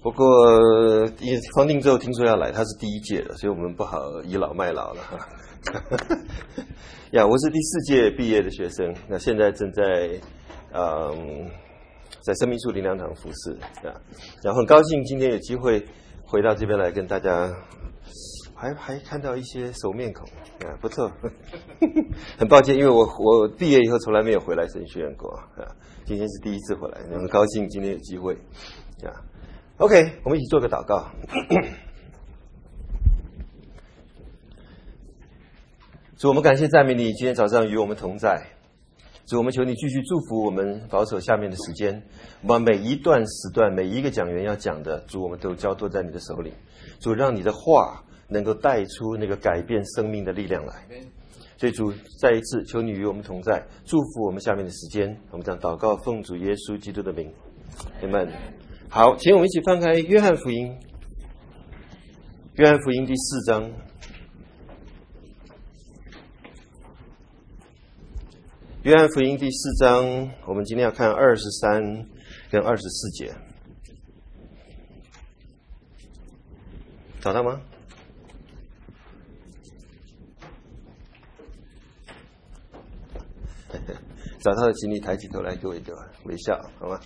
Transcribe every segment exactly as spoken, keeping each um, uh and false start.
不过方定之后听说要来，他是第一届的，所以我们不好倚老卖老了哈。呀，我是第四届毕业的学生，那现在正在嗯在生命树灵粮堂服侍啊，然后很高兴今天有机会回到这边来跟大家，还还看到一些熟面孔啊，不错。很抱歉，因为我我毕业以后从来没有回来神学院过啊，今天是第一次回来，很高兴今天有机会啊。OK， 我们一起做个祷告。主，我们感谢赞美你，今天早上与我们同在。主，我们求你继续祝福我们，保守下面的时间。我们每一段时段，每一个讲员要讲的，主，我们都交托在你的手里。主，让你的话能够带出那个改变生命的力量来。所以主，再一次求你与我们同在，祝福我们下面的时间。我们将祷告奉主耶稣基督的名，阿们。好，请我们一起翻开约翰福音，约翰福音第四章。约翰福音第四章，我们今天要看二十三跟二十四节，找到吗？找到的，请你抬起头来给我一个微笑，好吗？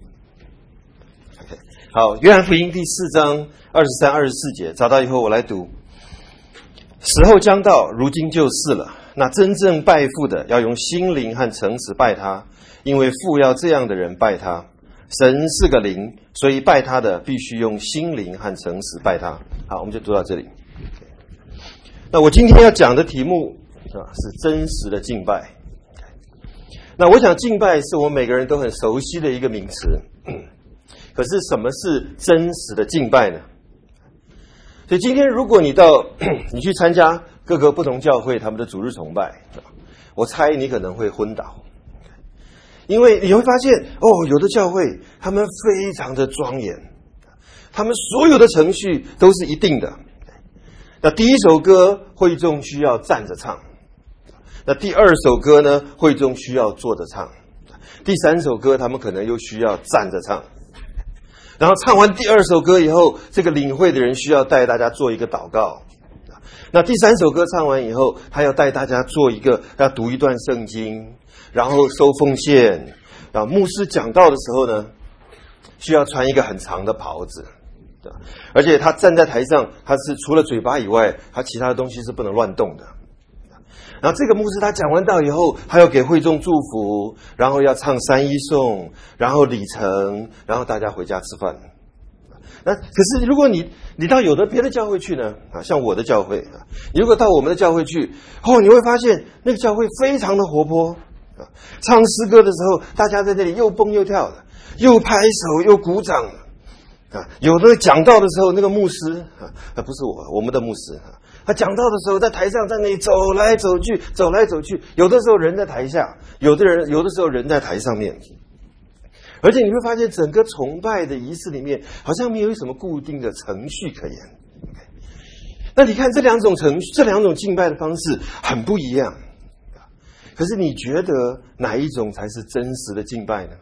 好，约翰福音第四章二十三、二十四节，找到以后我来读。时候将到，如今就是了。那真正拜父的，要用心灵和诚实拜他，因为父要这样的人拜他。神是个灵，所以拜他的必须用心灵和诚实拜他。好，我们就读到这里。那我今天要讲的题目啊，是真实的敬拜。那我想敬拜是我们每个人都很熟悉的一个名词。可是什么是真实的敬拜呢？所以今天如果你到你去参加各个不同教会他们的主日崇拜，我猜你可能会昏倒，因为你会发现哦，有的教会他们非常的庄严，他们所有的程序都是一定的。那第一首歌会众需要站着唱，那第二首歌呢，会众需要坐着唱，第三首歌他们可能又需要站着唱。然后唱完第二首歌以后，这个领会的人需要带大家做一个祷告。那第三首歌唱完以后，他要带大家做一个，要读一段圣经，然后收奉献。然后牧师讲道的时候呢，需要穿一个很长的袍子，而且他站在台上，他是除了嘴巴以外，他其他的东西是不能乱动的。然后这个牧师他讲完道以后，还要给会众祝福，然后要唱三一颂，然后礼成，然后大家回家吃饭。那可是如果你你到有的别的教会去呢，啊，像我的教会啊，你如果到我们的教会去，哦，你会发现那个教会非常的活泼啊，唱诗歌的时候，大家在这里又蹦又跳的，又拍手又鼓掌啊，有的讲道的时候，那个牧师啊，不是我，我们的牧师啊。他讲道的时候，在台上在那里走来走去，走来走去。有的时候人在台下，有的人有的时候人在台上面。而且你会发现，整个崇拜的仪式里面，好像没有什么固定的程序可言。那你看这两种程序，这两种敬拜的方式很不一样。可是你觉得哪一种才是真实的敬拜呢？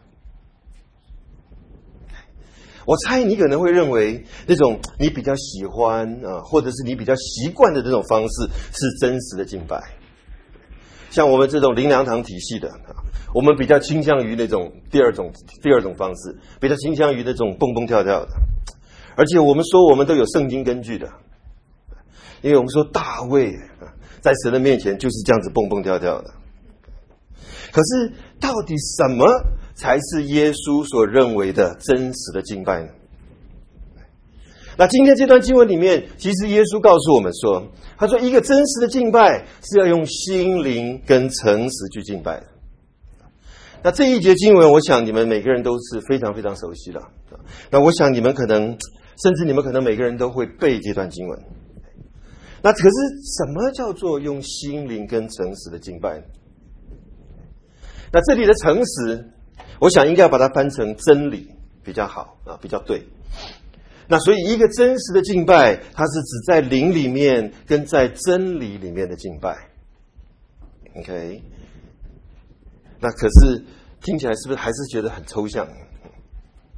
我猜你可能会认为那种你比较喜欢啊，或者是你比较习惯的这种方式是真实的敬拜。像我们这种灵粮堂体系的啊，我们比较倾向于那种第二种第二种方式，比较倾向于那种蹦蹦跳跳的。而且我们说我们都有圣经根据的，因为我们说大卫啊，在神的面前就是这样子蹦蹦跳跳的。可是到底什么才是耶稣所认为的真实的敬拜呢？那今天这段经文里面，其实耶稣告诉我们说，他说一个真实的敬拜是要用心灵跟诚实去敬拜的。那这一节经文，我想你们每个人都是非常非常熟悉的。那我想你们可能，甚至你们可能每个人都会背这段经文。那可是什么叫做用心灵跟诚实的敬拜呢？那这里的诚实，我想应该要把它翻成真理比较好啊，比较对。那所以一个真实的敬拜，它是指在灵里面跟在真理里面的敬拜。OK， 那可是听起来是不是还是觉得很抽象？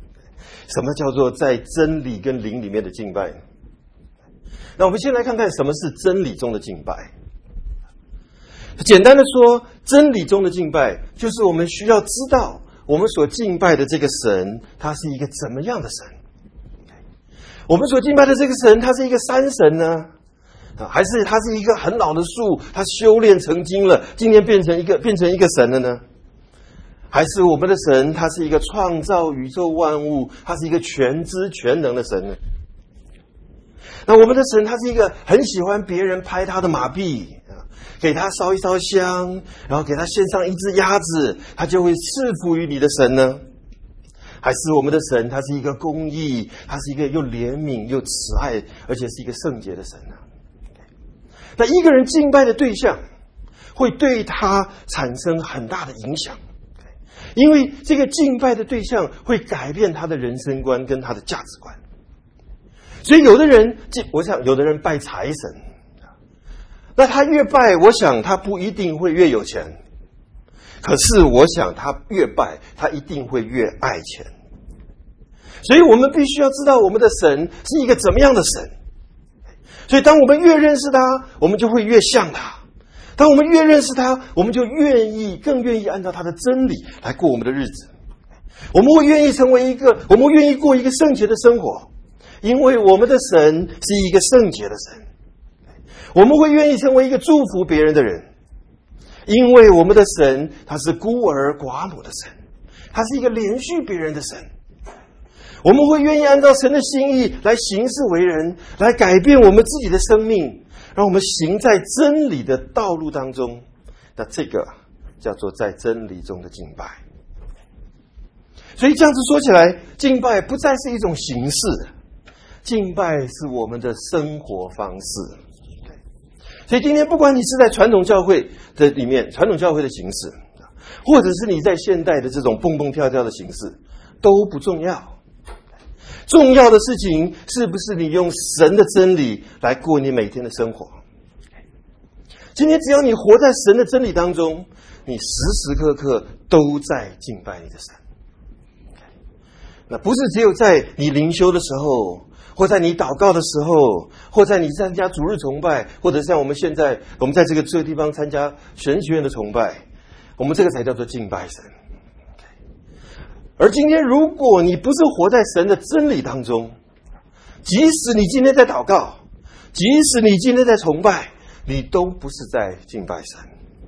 什么叫做在真理跟灵里面的敬拜？那我们先来看看什么是真理中的敬拜。简单的说，真理中的敬拜就是我们需要知道我们所敬拜的这个神，他是一个怎么样的神。我们所敬拜的这个神，他是一个山神呢，还是他是一个很老的树，他修炼成精了，今天变成一个变成一个神了呢？还是我们的神他是一个创造宇宙万物，他是一个全知全能的神呢？那我们的神他是一个很喜欢别人拍他的马屁，给他烧一烧香，然后给他献上一只鸭子，他就会赐福于你的神呢？还是我们的神他是一个公义，他是一个又怜悯又慈爱，而且是一个圣洁的神呢？那一个人敬拜的对象会对他产生很大的影响，因为这个敬拜的对象会改变他的人生观跟他的价值观。所以有的人，我想有的人拜财神，那他越拜，我想他不一定会越有钱，可是我想他越拜，他一定会越爱钱。所以我们必须要知道我们的神是一个怎么样的神。所以当我们越认识他，我们就会越像他。当我们越认识他，我们就愿意更愿意按照他的真理来过我们的日子。我们会愿意成为一个，我们愿意过一个圣洁的生活，因为我们的神是一个圣洁的神。我们会愿意成为一个祝福别人的人，因为我们的神他是孤儿寡母的神，他是一个连续别人的神。我们会愿意按照神的心意来行事为人，来改变我们自己的生命，让我们行在真理的道路当中。那这个叫做在真理中的敬拜。所以这样子说起来，敬拜不再是一种形式，敬拜是我们的生活方式。所以今天不管你是在传统教会的里面，传统教会的形式，或者是你在现代的这种蹦蹦跳跳的形式，都不重要。重要的事情是不是你用神的真理来过你每天的生活？今天只要你活在神的真理当中，你时时刻刻都在敬拜你的神。那不是只有在你灵修的时候，或在你祷告的时候，或在你参加主日崇拜，或者像我们现在我们在这个这个地方参加神学院的崇拜，我们这个才叫做敬拜神。而今天如果你不是活在神的真理当中，即使你今天在祷告，即使你今天在崇拜，你都不是在敬拜神。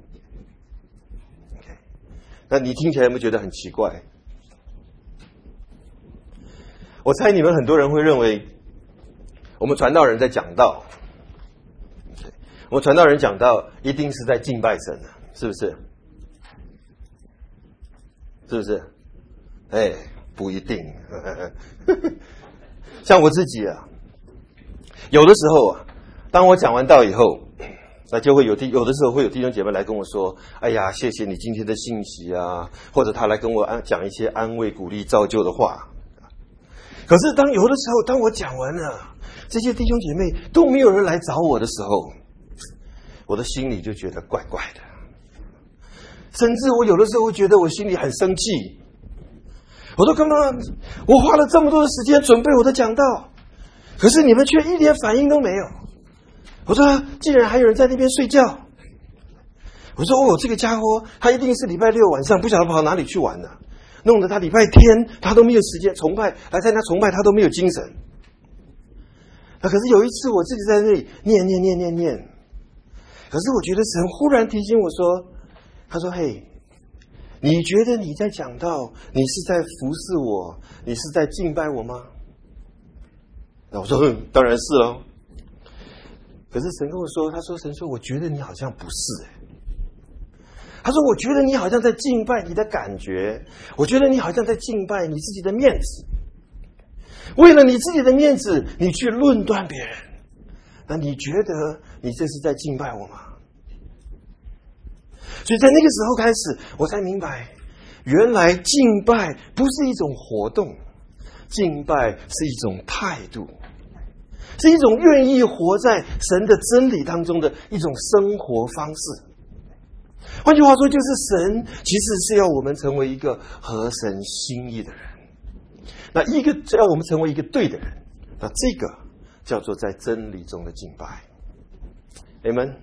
okay. 那你听起来有没有觉得很奇怪？我猜你们很多人会认为我们传道人在讲道，我们传道人讲道一定是在敬拜神，是不是？是不是？哎，不一定。像我自己啊，有的时候啊，当我讲完道以后，那就会有弟，有的时候会有弟兄姐妹来跟我说：“哎呀，谢谢你今天的信息啊！”或者他来跟我安讲一些安慰、鼓励、造就的话。可是当有的时候，当我讲完了，这些弟兄姐妹都没有人来找我的时候，我的心里就觉得怪怪的，甚至我有的时候会觉得我心里很生气。我说干嘛？我花了这么多的时间准备我的讲道，可是你们却一点反应都没有。我说既然还有人在那边睡觉，我说哦，这个家伙他一定是礼拜六晚上不晓得跑哪里去玩了，弄得他礼拜天他都没有时间崇拜，来参加崇拜他都没有精神。可是有一次我自己在那里念念念念念，可是我觉得神忽然提醒我说，他说嘿，你觉得你在讲道，你是在服侍我，你是在敬拜我吗？那我说嗯，当然是咯。可是神跟我说，他说神说我觉得你好像不是、欸、他说我觉得你好像在敬拜你的感觉，我觉得你好像在敬拜你自己的面子，为了你自己的面子你去论断别人，那你觉得你这是在敬拜我吗？所以在那个时候开始，我才明白，原来敬拜不是一种活动，敬拜是一种态度，是一种愿意活在神的真理当中的一种生活方式。换句话说，就是神其实是要我们成为一个合神心意的人。 那一个只要我们成为一个对的人，那这个叫做在真理中的敬拜。你们，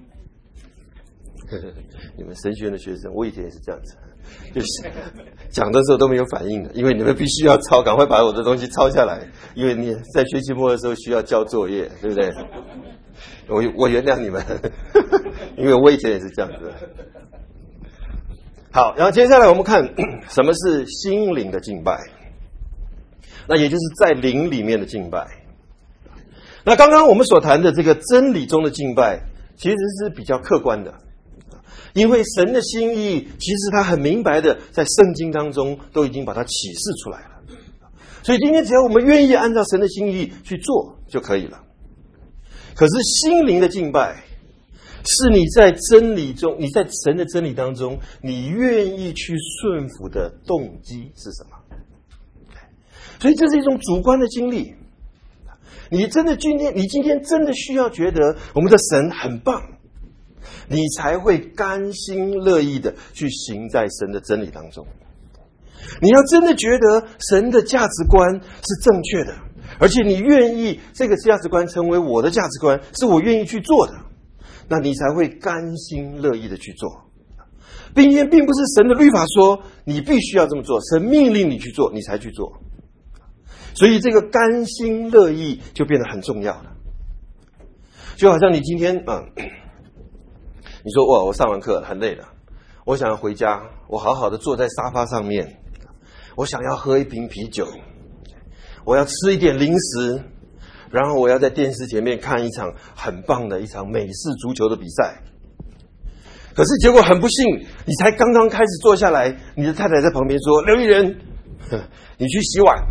你们神学院的学生，我以前也是这样子，就是讲的时候都没有反应的，因为你们必须要抄，赶快把我的东西抄下来，因为你在学期末的时候需要交作业，对不对？我我原谅你们，因为我以前也是这样子。好，然后接下来我们看什么是心灵的敬拜，那也就是在灵里面的敬拜。那刚刚我们所谈的这个真理中的敬拜，其实是比较客观的，因为神的心意其实他很明白的在圣经当中都已经把它启示出来了，所以今天只要我们愿意按照神的心意去做就可以了。可是心灵的敬拜是你在真理中，你在神的真理当中，你愿意去顺服的动机是什么？所以这是一种主观的经历。你真的今天，你今天真的需要觉得我们的神很棒，你才会甘心乐意的去行在神的真理当中。你要真的觉得神的价值观是正确的，而且你愿意这个价值观成为我的价值观，是我愿意去做的，那你才会甘心乐意的去做。并且并不是神的律法说你必须要这么做，神命令你去做你才去做。所以这个甘心乐意就变得很重要了。就好像你今天啊、嗯，你说哇，我上完课很累了，我想要回家，我好好的坐在沙发上面，我想要喝一瓶啤酒，我要吃一点零食，然后我要在电视前面看一场很棒的一场美式足球的比赛。可是结果很不幸，你才刚刚开始坐下来，你的太太在旁边说：“刘一人，你去洗碗。”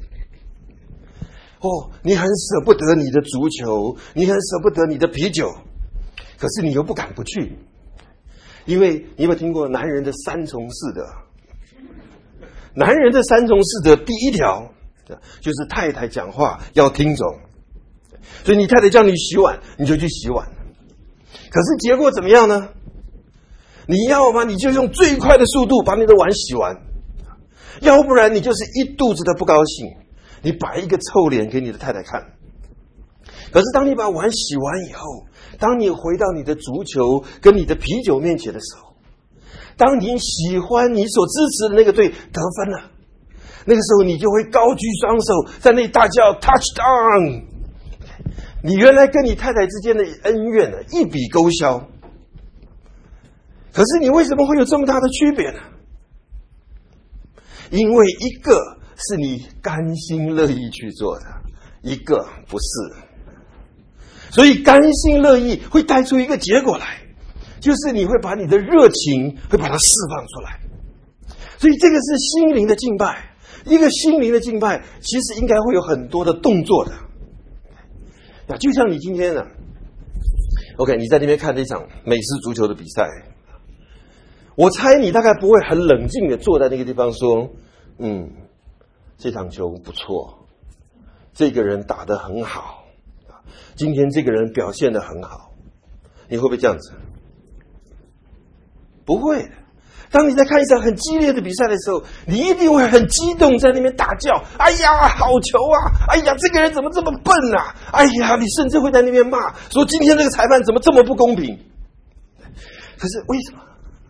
哦，你很舍不得你的足球，你很舍不得你的啤酒，可是你又不敢不去，因为你有没有听过男人的三从四德？男人的三从四德第一条就是太太讲话要听从，所以你太太叫你洗碗，你就去洗碗。可是结果怎么样呢？你要吗？你就用最快的速度把你的碗洗完，要不然你就是一肚子的不高兴，你摆一个臭脸给你的太太看。可是当你把碗洗完以后，当你回到你的足球跟你的啤酒面前的时候，当你喜欢你所支持的那个队得分了，那个时候你就会高举双手在那里大叫 touchdown。 你原来跟你太太之间的恩怨呢，一笔勾销。可是你为什么会有这么大的区别呢？因为一个是你甘心乐意去做的，一个不是。所以甘心乐意会带出一个结果来，就是你会把你的热情会把它释放出来。所以这个是心灵的敬拜。一个心灵的敬拜其实应该会有很多的动作的。那就像你今天呢 OK 你在那边看这场美式足球的比赛，我猜你大概不会很冷静的坐在那个地方说，嗯，这场球不错，这个人打得很好，今天这个人表现得很好。你会不会这样子？不会的。当你在看一场很激烈的比赛的时候，你一定会很激动，在那边大叫，哎呀好球啊，哎呀这个人怎么这么笨啊，哎呀你甚至会在那边骂说今天这个裁判怎么这么不公平。可是为什么？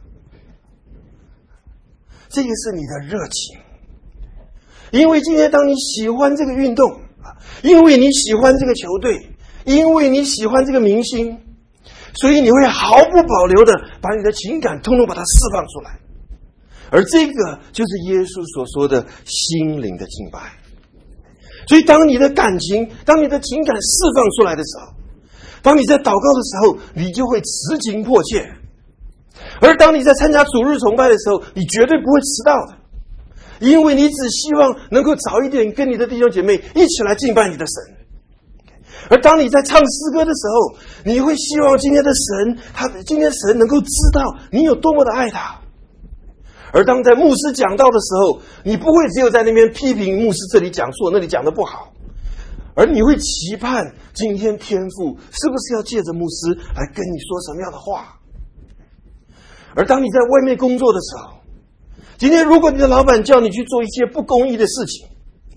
这个是你的热情。因为今天当你喜欢这个运动，因为你喜欢这个球队，因为你喜欢这个明星，所以你会毫不保留的把你的情感通通把它释放出来。而这个就是耶稣所说的心灵的敬拜。所以当你的感情，当你的情感释放出来的时候，当你在祷告的时候，你就会持情迫切。而当你在参加主日崇拜的时候，你绝对不会迟到的，因为你只希望能够早一点跟你的弟兄姐妹一起来敬拜你的神。而当你在唱诗歌的时候，你会希望今天的神，他今天神能够知道你有多么的爱他。而当在牧师讲道的时候，你不会只有在那边批评牧师这里讲错那里讲得不好，而你会期盼今天天父是不是要借着牧师来跟你说什么样的话。而当你在外面工作的时候，今天如果你的老板叫你去做一些不公义的事情，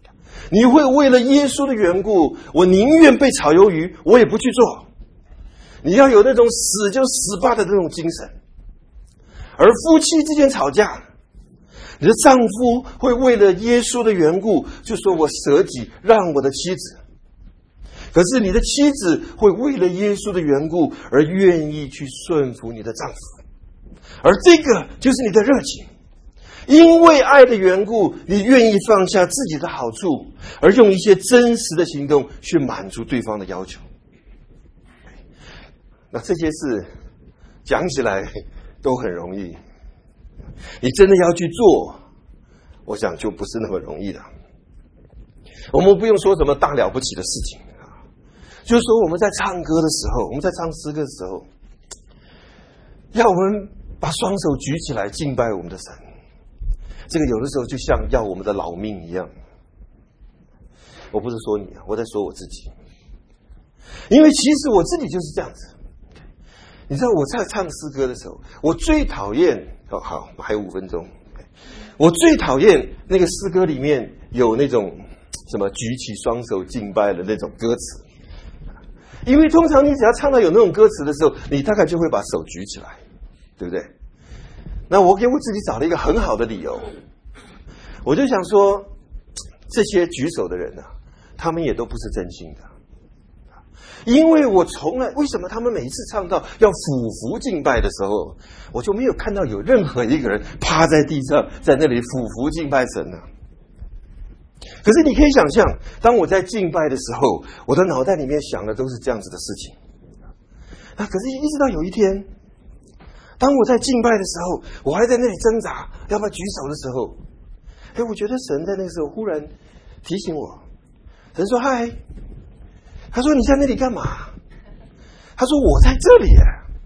你会为了耶稣的缘故，我宁愿被炒鱿鱼，我也不去做。你要有那种死就死吧的那种精神。而夫妻之间吵架，你的丈夫会为了耶稣的缘故，就说我舍己让我的妻子。可是你的妻子会为了耶稣的缘故而愿意去顺服你的丈夫，而这个就是你的热情。因为爱的缘故，你愿意放下自己的好处，而用一些真实的行动去满足对方的要求。那这些事讲起来都很容易，你真的要去做，我想就不是那么容易的。我们不用说什么大了不起的事情，就是说我们在唱歌的时候，我们在唱诗歌的时候，要我们把双手举起来敬拜我们的神，这个有的时候就像要我们的老命一样。我不是说你，我在说我自己，因为其实我自己就是这样子。你知道我在唱诗歌的时候，我最讨厌哦，好，还有五分钟。我最讨厌那个诗歌里面有那种什么举起双手敬拜的那种歌词，因为通常你只要唱到有那种歌词的时候，你大概就会把手举起来，对不对？那我给我自己找了一个很好的理由，我就想说，这些举手的人啊，他们也都不是真心的。因为我从来，为什么他们每一次唱到要俯伏敬拜的时候，我就没有看到有任何一个人趴在地上在那里俯伏敬拜神呢？可是你可以想象，当我在敬拜的时候，我的脑袋里面想的都是这样子的事情。那可是一直到有一天，当我在敬拜的时候，我还在那里挣扎要不要举手的时候，哎，我觉得神在那个时候忽然提醒我，神说：“嗨。”他说：“你在那里干嘛？”他说：“我在这里。”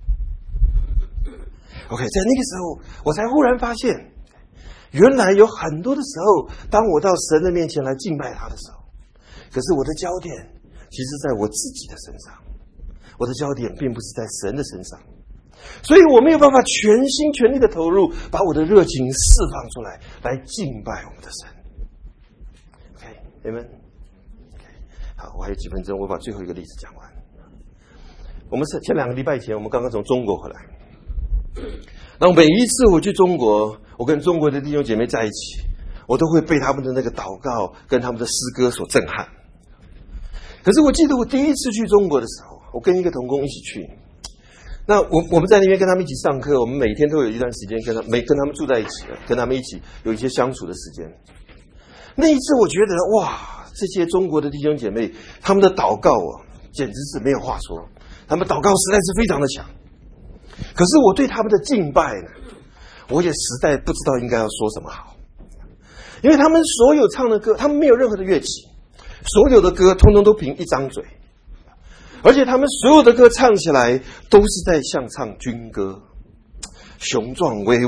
OK， 在那个时候，我才忽然发现，原来有很多的时候，当我到神的面前来敬拜他的时候，可是我的焦点其实在我自己的身上，我的焦点并不是在神的身上，所以我没有办法全心全力的投入，把我的热情释放出来，来敬拜我们的神。OK，Amen。好，我还有几分钟，我把最后一个例子讲完。我们是前两个礼拜前，我们刚刚从中国回来。然后每一次我去中国，我跟中国的弟兄姐妹在一起，我都会被他们的那个祷告跟他们的诗歌所震撼。可是我记得我第一次去中国的时候，我跟一个同工一起去。那我我们在那边跟他们一起上课，我们每天都有一段时间跟他每跟他们住在一起，跟他们一起有一些相处的时间。那一次我觉得哇，这些中国的弟兄姐妹，他们的祷告啊，简直是没有话说。他们祷告实在是非常的强。可是我对他们的敬拜呢，我也实在不知道应该要说什么好。因为他们所有唱的歌，他们没有任何的乐器，所有的歌通通都凭一张嘴。而且他们所有的歌唱起来都是在像唱军歌，雄壮威武。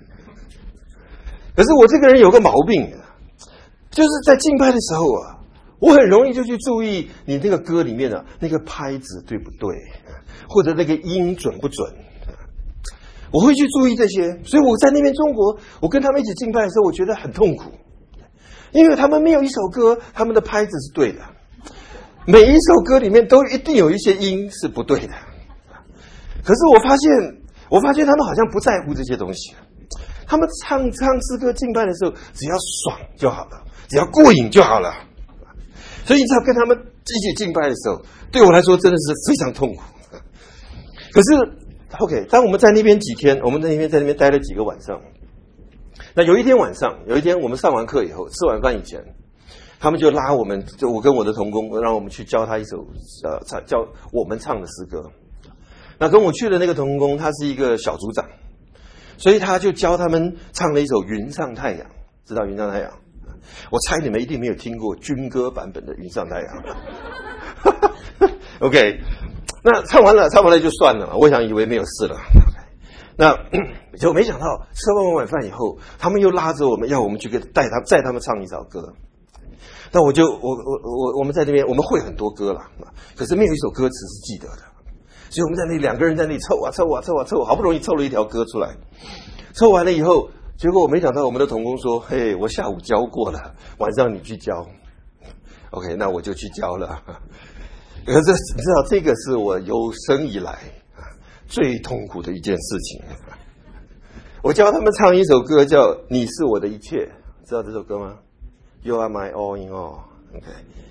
可是我这个人有个毛病，就是在敬拜的时候啊，我很容易就去注意你那个歌里面啊，那个拍子对不对，或者那个音准不准，我会去注意这些。所以我在那边中国，我跟他们一起敬拜的时候，我觉得很痛苦，因为他们没有一首歌他们的拍子是对的，每一首歌里面都一定有一些音是不对的。可是我发现我发现他们好像不在乎这些东西，他们唱唱诗歌敬拜的时候，只要爽就好了，只要过瘾就好了。所以你知道跟他们一起敬拜的时候，对我来说真的是非常痛苦。可是 OK， 当我们在那边几天，我们在那边在那边待了几个晚上。那有一天晚上，有一天我们上完课以后，吃完饭以前，他们就拉我们，就我跟我的同工，让我们去教他一首呃，教我们唱的诗歌。那跟我去的那个同工，他是一个小组长，所以他就教他们唱了一首《云上太阳》，知道《云上太阳》？我猜你们一定没有听过军歌版本的《云上太阳》。OK， 那唱完了，唱完了就算了，我想以为没有事了。那结果没想到吃完晚饭以后，他们又拉着我们，要我们去给带他载他们唱一首歌。那我就我我我我们在那边，我们会很多歌啦，可是没有一首歌词是记得的，所以我们在那里两个人在那里凑啊凑啊凑啊凑，好不容易凑了一条歌出来。凑完了以后，结果我没想到我们的同工说：“嘿，我下午教过了，晚上你去教。” OK， 那我就去教了。可是你知道，这个是我有生以来最痛苦的一件事情。我教他们唱一首歌叫《你是我的一切》，知道这首歌吗？ You are my all in all。OK， 呀、yeah, ，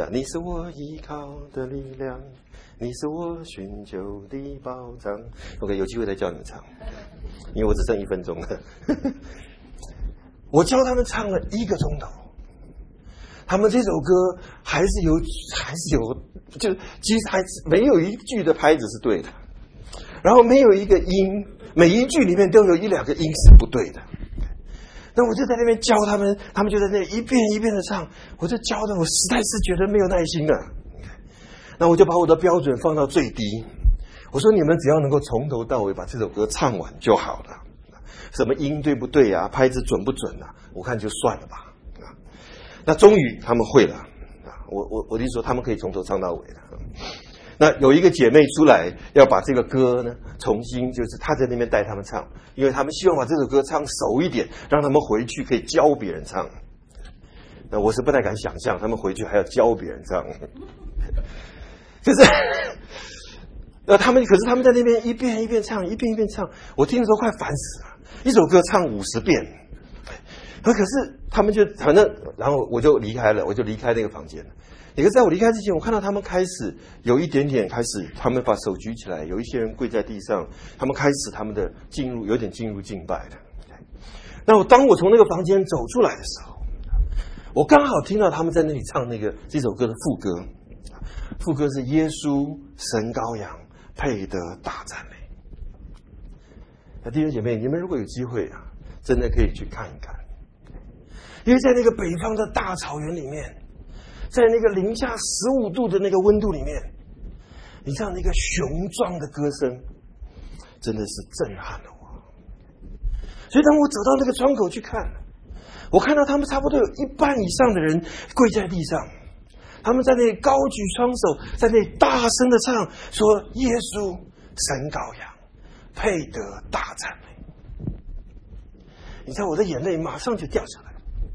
你是我依靠的力量，你是我寻求的保障。OK， 有机会再教你们唱，因为我只剩一分钟了。我教他们唱了一个钟头，他们这首歌还是有，还是有，就其实还是没有一句的拍子是对的，然后没有一个音，每一句里面都有一两个音是不对的。那我就在那边教他们，他们就在那一遍一遍的唱，我就教的我实在是觉得没有耐心了。那我就把我的标准放到最低，我说你们只要能够从头到尾把这首歌唱完就好了，什么音对不对啊，拍子准不准啊，我看就算了吧。那终于他们会了，我我我就说他们可以从头唱到尾了。那有一个姐妹出来要把这个歌呢重新，就是她在那边带他们唱，因为他们希望把这首歌唱熟一点，让他们回去可以教别人唱。那我是不太敢想象他们回去还要教别人唱，可是那他们可是他们在那边一遍一遍唱，一遍一遍唱，我听的时候快烦死了，一首歌唱五十遍。可是他们就反正，然后我就离开了，我就离开那个房间了。可是在我离开之前，我看到他们开始有一点点开始，他们把手举起来，有一些人跪在地上，他们开始他们的进入，有点进入敬拜的。那我当我从那个房间走出来的时候，我刚好听到他们在那里唱那个这首歌的副歌，副歌是耶稣神羔羊配得大赞美。那弟兄姐妹，你们如果有机会啊，真的可以去看一看。因为在那个北方的大草原里面，在那个零下十五度的那个温度里面，你这样的一个雄壮的歌声，真的是震撼了我。所以当我走到那个窗口去看，我看到他们差不多有一半以上的人跪在地上，他们在那里高举双手，在那里大声的唱，说耶稣神羔羊配得大赞美。你知道我的眼泪马上就掉下来。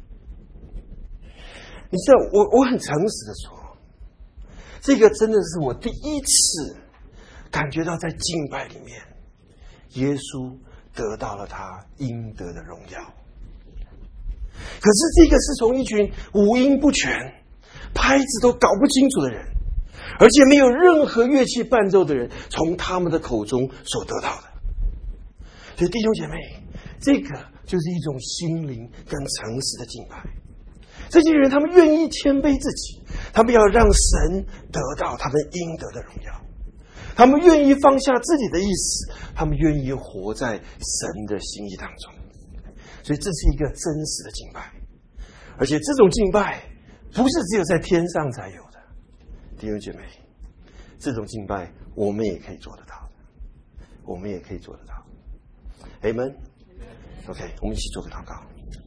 你知道我我很诚实的说，这个真的是我第一次感觉到在敬拜里面，耶稣得到了他应得的荣耀。可是这个是从一群五音不全、拍子都搞不清楚的人，而且没有任何乐器伴奏的人，从他们的口中所得到的。所以弟兄姐妹，这个就是一种心灵跟诚实的敬拜。这些人他们愿意谦卑自己，他们要让神得到他们应得的荣耀，他们愿意放下自己的意思，他们愿意活在神的心意当中。所以这是一个真实的敬拜，而且这种敬拜不是只有在天上才有的。弟兄姐妹，这种敬拜我们也可以做得到的，我们也可以做得到。Amen。 OK， 我们一起做个祷告。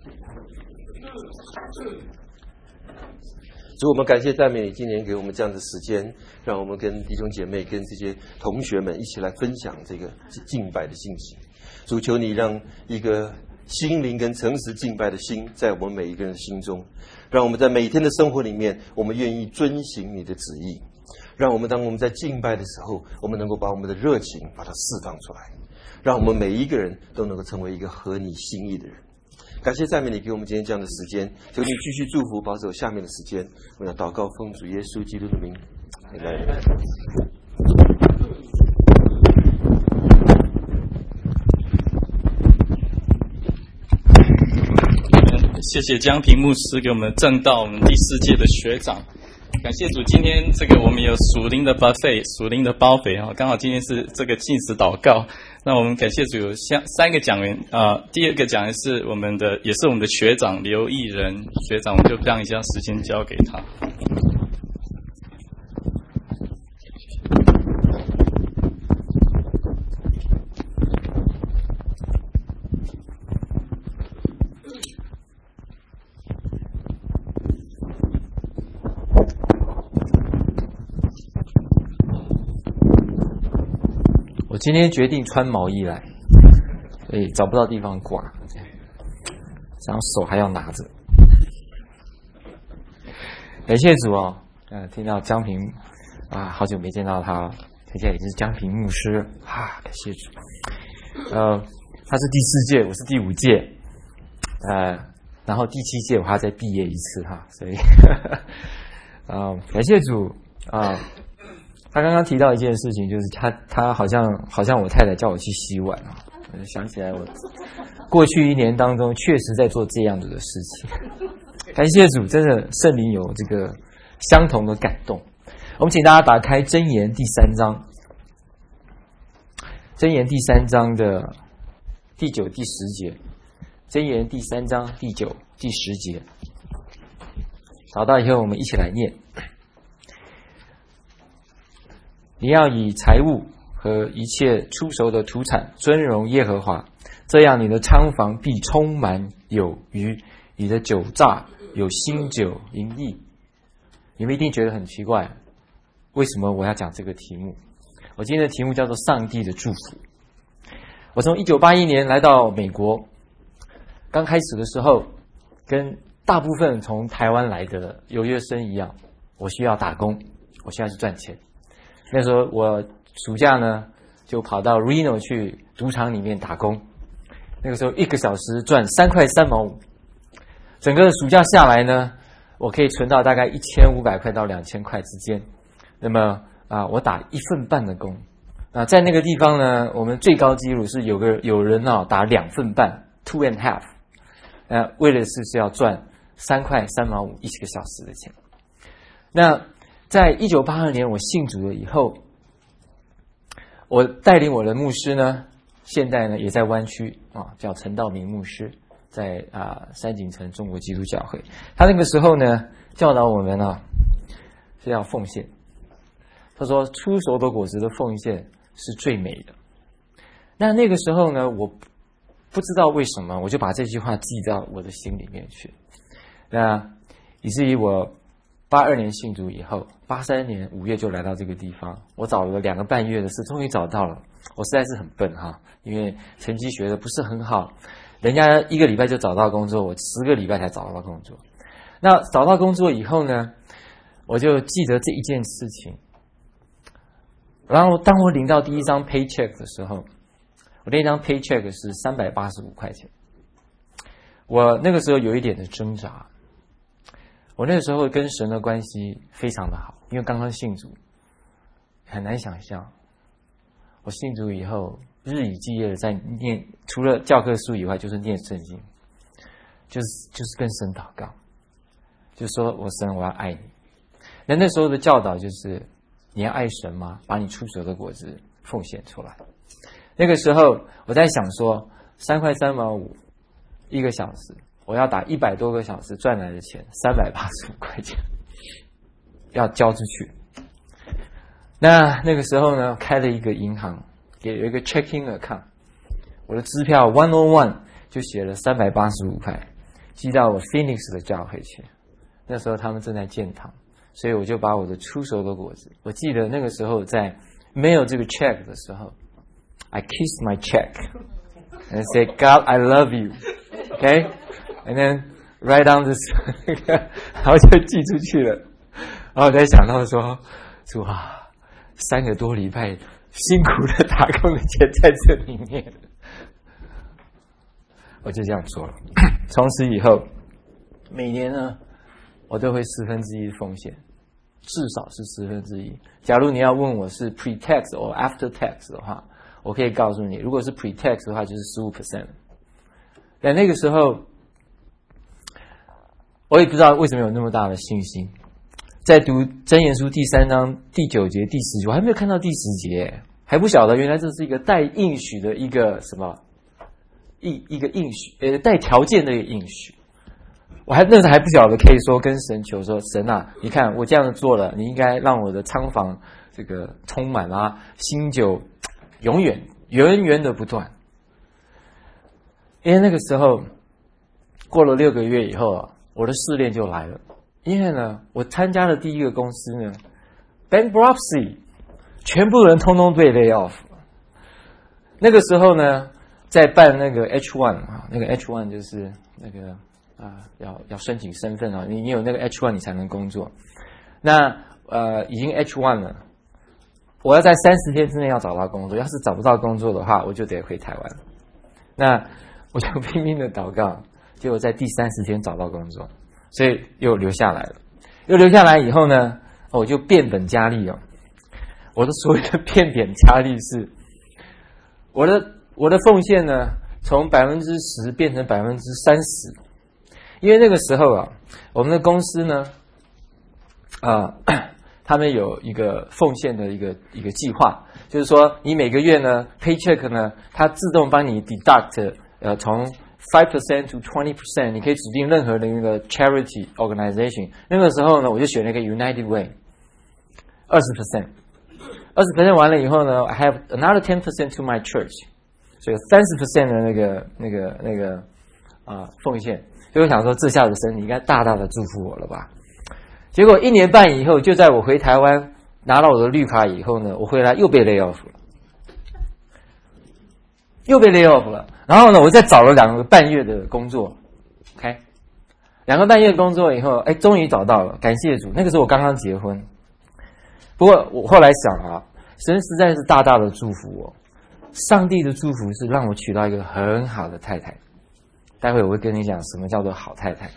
主，我们感谢赞美你今年给我们这样的时间，让我们跟弟兄姐妹跟这些同学们一起来分享这个敬拜的信息。主，求你让一个心灵跟诚实敬拜的心在我们每一个人的心中，让我们在每天的生活里面，我们愿意遵行你的旨意，让我们当我们在敬拜的时候，我们能够把我们的热情把它释放出来，让我们每一个人都能够成为一个合你心意的人。感谢赞美你给我们今天这样的时间，求你继续祝福保守下面的时间。我要祷告奉主耶稣基督的名，阿们。 谢谢江平牧师给我们证道我们第四届的学长。感谢主，今天这个我们有属灵的 buffet， 属灵的包肥啊，刚好今天是这个禁食祷告。那我们感谢主有三三个讲员啊、呃，第二个讲员是我们的，也是我们的学长刘义仁学长，我们就让一下时间交给他。 我今天决定穿毛衣来，所以找不到地方挂，这样手还要拿着。 感谢主哦，呃，听到江平啊，好久没见到他了，现在已经是江平牧师啊，感谢主。呃，他是第四届，我是第五届，呃，然后第七届我还要再毕业一次哈，所以，啊、呃，感谢主啊、呃。他刚刚提到一件事情，就是他他好像好像我太太叫我去洗碗啊，我就想起来我过去一年当中确实在做这样子的事情。感谢主，真的圣灵有这个相同的感动。我们请大家打开箴言第三章，箴言第三章的第九、第十节，箴言第三章第九、第十节。找到以后，我们一起来念。你要以财物和一切出熟的土产尊荣耶和华，这样你的仓房必充满有余，你的酒榨有新酒盈溢。你们一定觉得很奇怪，为什么我要讲这个题目？我今天的题目叫做上帝的祝福。我从一九八一年来到美国，刚开始的时候跟大部分从台湾来的留学生一样，我需要打工，我需要去赚钱。那时候我暑假呢就跑到 Reno 去赌场里面打工，那个时候一个小时赚三块三毛五，整个暑假下来呢，我可以存到大概一千五百块到两千块之间。那么啊，我打一份半的工啊，在那个地方呢，我们最高纪录是有个有人啊打两份半 two and half， 呃、啊，为了是是要赚三块三毛五一个小时的钱。那在一九八二年我信主了以后，我带领我的牧师呢，现在呢也在湾区啊，叫陈道明牧师，在啊三井城中国基督教会。他那个时候呢教导我们啊是要奉献，他说出熟的果子的奉献是最美的。那那个时候呢，我不知道为什么，我就把这句话记到我的心里面去。那以至于我八二年信主以后，八三年五月就来到这个地方。我找了两个半月的事，终于找到了。我实在是很笨哈，因为成绩学的不是很好，人家一个礼拜就找到工作，我十个礼拜才找到工作。那找到工作以后呢，我就记得这一件事情。然后当我领到第一张 paycheck 的时候，我那张 paycheck 是三百八十五块钱。我那个时候有一点的挣扎。我那个时候跟神的关系非常的好，因为刚刚信主，很难想象我信主以后日以继夜的在念，除了教科书以外就是念圣经，就是就是跟神祷告，就说我神我要爱你。那那时候的教导就是你要爱神吗？把你出手的果子奉献出来。那个时候我在想说，三块三毛五一个小时，我要打一百多个小时赚来的钱，三百八十五块钱，要交出去。那那个时候呢，开了一个银行，也有一个 checking account， 我的支票 one oh one 就写了三百八十五块，寄到我 Phoenix 的教会去。那时候他们正在建堂，所以我就把我的出手的果子，我记得那个时候在没有这个 check 的时候 I kissed my check and said God I love you okay and then write down this 然后就寄出去了。然后我在想到说，主啊，三个多礼拜辛苦的打工的钱在这里面，我就这样做了。从此以后每年呢我都会四分之一奉献，至少是四分之一。假如你要问我是 pre-tax or after tax 的话，我可以告诉你，如果是 pre-tax 的话就是 百分之十五。 但那个时候我也不知道为什么有那么大的信心。在读箴言书第三章第九节第十节，我还没有看到第十节，还不晓得原来这是一个带应许的一个什么一一个应许，呃，带条件的一个应许。我还那时候还不晓得可以说跟神求说，神啊，你看我这样做了，你应该让我的仓房这个充满啊，新酒永远源源的不断。因为那个时候过了六个月以后啊，我的试炼就来了。因为呢，我参加的第一个公司呢 bankruptcy， 全部人通通被 lay off。那个时候呢，在办那个 H 一 啊，那个 H 一 就是那个啊、呃、要要申请身份啊，你你有那个 H 一 你才能工作。那呃已经 H 一 了，我要在三十天之内要找到工作，要是找不到工作的话，我就得回台湾。那我就拼命的祷告，结果在第三十天找到工作，所以又留下来了。又留下来以后呢，我就变本加厉哦。我的所谓的变本加厉是，我的我的奉献呢，从百分之十变成百分之三十，因为那个时候啊，我们的公司呢，啊、呃，他们有一个奉献的一个一个计划，就是说你每个月呢 ，paycheck 呢，它自动帮你 deduct， 呃，从 five percent to twenty percent， 你可以指定任何的那个 charity organization。那个时候呢，我就选了一个 United Way， 二十 percent。二十 percent 完了以后呢 ，I have another ten percent to my church， 所以三十 percent 的那个、那个、那个啊、呃、奉献。所以我想说，这下子神应该大大的祝福我了吧？结果一年半以后，就在我回台湾拿到我的绿卡以后呢，我回来又被 lay off 了，又被 lay off 了。然后呢，我再找了两个半月的工作 ，OK， 两个半月工作以后，哎，终于找到了，感谢主。那个时候我刚刚结婚。不过我后来想啊，神实在是大大的祝福我，上帝的祝福是让我娶到一个很好的太太。待会我会跟你讲什么叫做好太太。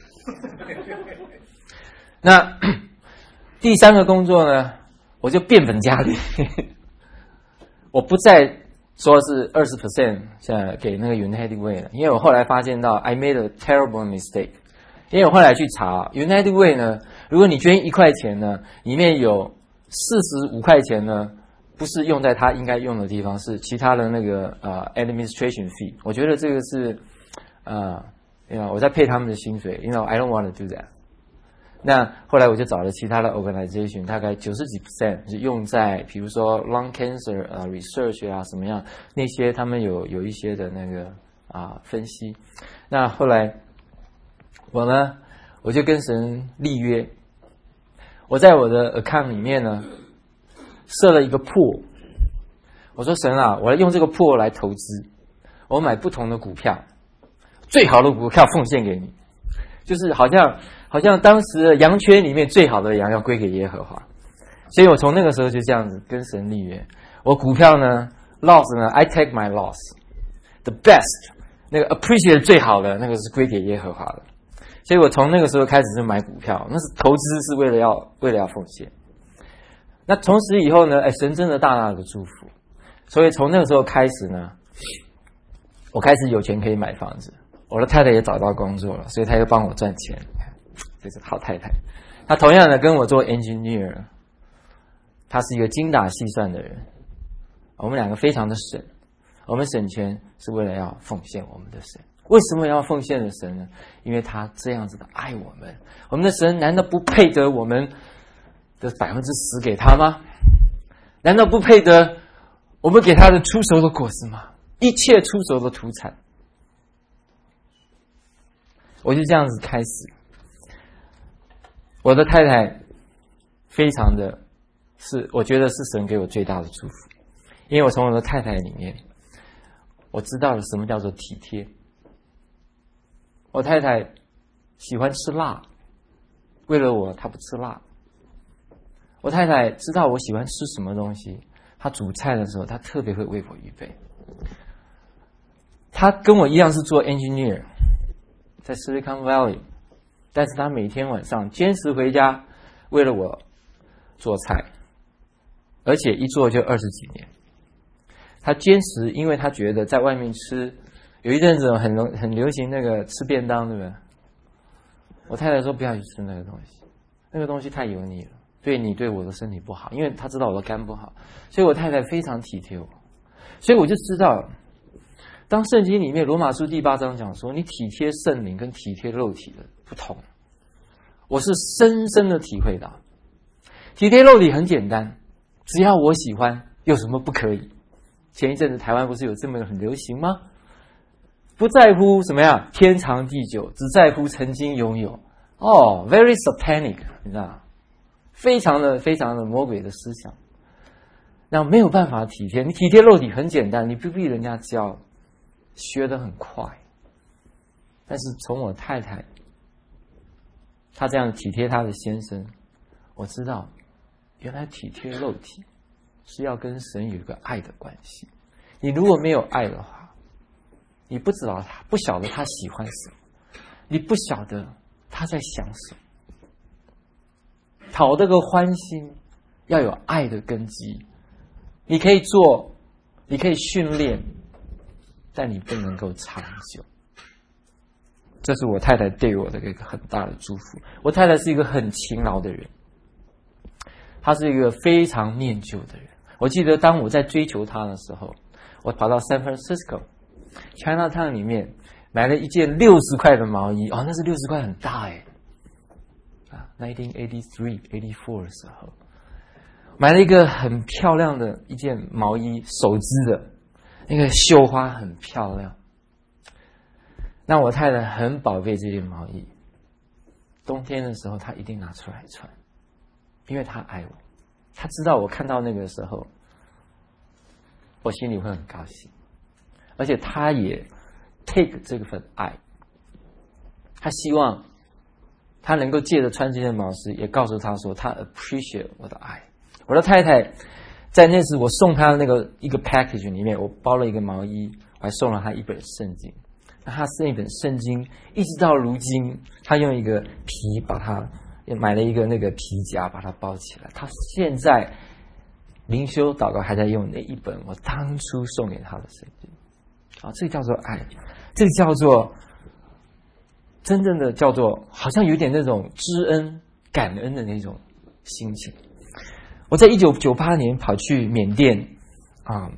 那第三个工作呢，我就变本加厉，我不再说是 百分之二十 现在给那个 United Way 了，因为我后来发现到 I made a terrible mistake。因为我后来去查 United Way 呢，如果你捐一块钱呢，里面有四十五块钱呢，不是用在他应该用的地方，是其他的那个呃 administration fee。我觉得这个是呃，我在配他们的薪水 ，you know I don't want to do that。那后来我就找了其他的 organization， 大概九十几 percent 是用在比如说 lung cancer 啊、uh, research 啊什么样那些，他们有有一些的那个啊、呃、分析。那后来我呢，我就跟神立约。我在我的 account 里面呢，设了一个 pool。我说神啊，我要用这个 pool 来投资，我买不同的股票，最好的股票奉献给你，就是好像好像当时的羊圈里面最好的羊要归给耶和华，所以我从那个时候就这样子跟神立约。我股票呢 loss 呢 I take my loss，the best 那个 appreciate 最好的那个是归给耶和华的。所以我从那个时候开始就买股票，那是投资是为了要为了要奉献。那从此以后呢，哎，神真的大大的祝福。所以从那个时候开始呢，我开始有钱可以买房子，我的太太也找到工作了，所以她又帮我赚钱。这是好太太。她同样的跟我做 engineer， 她是一个精打细算的人。我们两个非常的省，我们省钱是为了要奉献我们的神。为什么要奉献的神呢？因为他这样子的爱我们，我们的神难道不配得我们的百分之十给他吗？难道不配得我们给他的出熟的果子吗？一切出熟的土产。我就这样子开始，我的太太非常的是，我觉得是神给我最大的祝福，因为我从我的太太里面，我知道了什么叫做体贴。我太太喜欢吃辣，为了我她不吃辣。我太太知道我喜欢吃什么东西，她煮菜的时候她特别会为我预备。她跟我一样是做 engineer， 在 Silicon Valley， 但是她每天晚上坚持回家为了我做菜，而且一做就二十几年。她坚持，因为她觉得在外面吃。有一阵子很很流行那个吃便当，对不对？我太太说不要去吃那个东西，那个东西太油腻了，对你对我的身体不好，因为她知道我的肝不好，所以我太太非常体贴我，所以我就知道，当圣经里面罗马书第八章讲说你体贴圣灵跟体贴肉体的不同，我是深深的体会到，体贴肉体很简单，只要我喜欢，有什么不可以？前一阵子台湾不是有这么很流行吗？不在乎什么呀，天长地久，只在乎曾经拥有。哦 ，very satanic， 你知道吗？非常的非常的魔鬼的思想。那没有办法体贴，你体贴肉体很简单，你不必人家教，学得很快。但是从我太太他这样体贴他的先生，我知道原来体贴肉体是要跟神有一个爱的关系。你如果没有爱的话，你不知道他，不晓得他喜欢什么，你不晓得他在想什么。讨这个欢心要有爱的根基，你可以做，你可以训练，但你不能够长久。这是我太太对我的一个很大的祝福。我太太是一个很勤劳的人，她是一个非常念旧的人。我记得当我在追求她的时候，我跑到 San Francisco Chinatown 里面买了一件六十块的毛衣。哦，那是六十块，很大哎。啊 ，nineteen eighty-three, eighty-four 的时候，买了一个很漂亮的一件毛衣，手织的，那个绣花很漂亮。那我太太很宝贝这件毛衣，冬天的时候她一定拿出来穿，因为她爱我，她知道我看到那个时候，我心里会很高兴，而且她也 take 这份爱，她希望她能够借着穿这件毛衣，也告诉她说她 appreciate 我的爱。我的太太在那时我送她的那个一个 package 里面，我包了一个毛衣，我还送了她一本圣经。那他是一本圣经，一直到如今，他用一个皮把它买了一个那个皮夹把它包起来。他现在灵修祷告还在用那一本我当初送给他的圣经。啊，这个叫做爱，这个叫做真正的叫做好像有点那种知恩感恩的那种心情。我在一九九八年跑去缅甸啊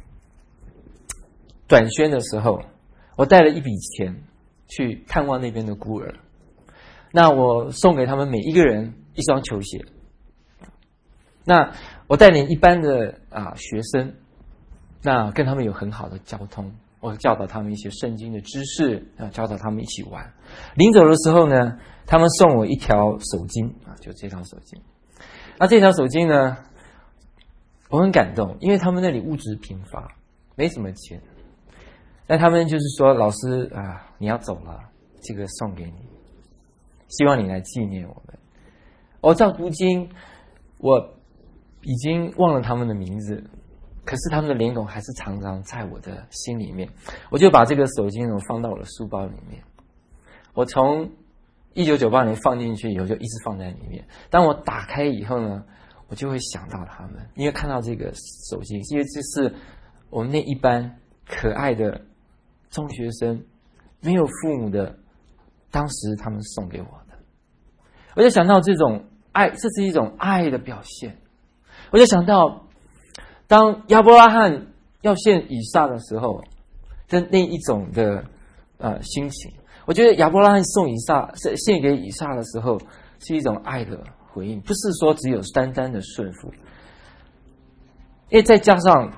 短宣的时候，我带了一笔钱去探望那边的孤儿，那我送给他们每一个人一双球鞋。那我带领一般的啊学生，那跟他们有很好的交通，我教导他们一些圣经的知识，啊，教导他们一起玩。临走的时候呢，他们送我一条手巾啊，就这条手巾。那这条手巾呢，我很感动，因为他们那里物质贫乏，没什么钱。那他们就是说，老师啊，你要走了，这个送给你，希望你来纪念我们。我照如今，我已经忘了他们的名字，可是他们的脸孔还是常常在我的心里面。我就把这个手巾我放到我的书包里面。我从一九九八年放进去以后，就一直放在里面。当我打开以后呢，我就会想到他们，因为看到这个手巾，因为这是我们那一班可爱的中学生，没有父母的，当时他们送给我的。我就想到这种爱，这是一种爱的表现。我就想到当亚伯拉罕要献以撒的时候的那一种的呃心情。我觉得亚伯拉罕送以撒献给以撒的时候是一种爱的回应，不是说只有单单的顺服。因为再加上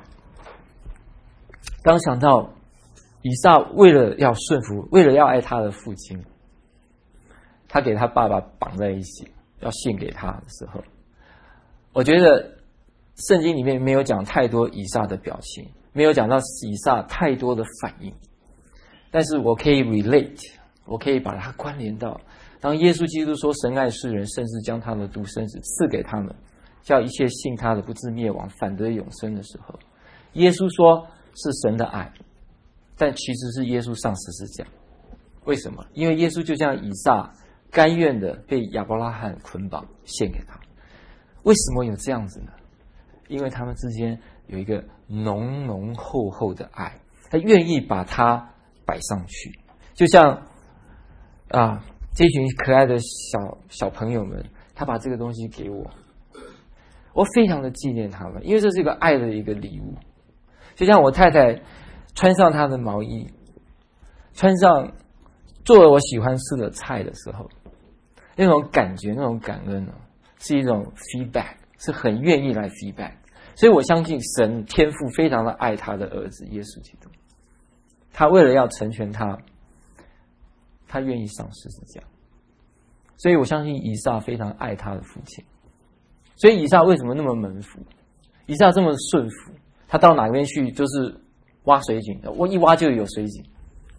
刚想到以撒为了要顺服，为了要爱他的父亲，他给他爸爸绑在一起要献给他的时候，我觉得圣经里面没有讲太多以撒的表情，没有讲到以撒太多的反应，但是我可以 relate， 我可以把它关联到当耶稣基督说神爱世人，甚至将他的独生子赐给他们，叫一切信他的不至灭亡反得永生的时候，耶稣说是神的爱，但其实是耶稣上十字架。为什么？因为耶稣就像以撒甘愿的被亚伯拉罕捆绑献给他。为什么有这样子呢？因为他们之间有一个浓浓厚厚的爱，他愿意把它摆上去。就像啊，这群可爱的小小朋友们，他把这个东西给我，我非常的纪念他们，因为这是一个爱的一个礼物。就像我太太穿上她的毛衣，穿上做了我喜欢吃的菜的时候，那种感觉，那种感恩呢，是一种 feedback， 是很愿意来 feedback。所以我相信神天父非常的爱他的儿子耶稣基督，他为了要成全他，他愿意上十字架。所以我相信以撒非常爱他的父亲。所以以撒为什么那么门服？以撒这么顺服，他到哪边去就是挖水井，我一挖就有水井。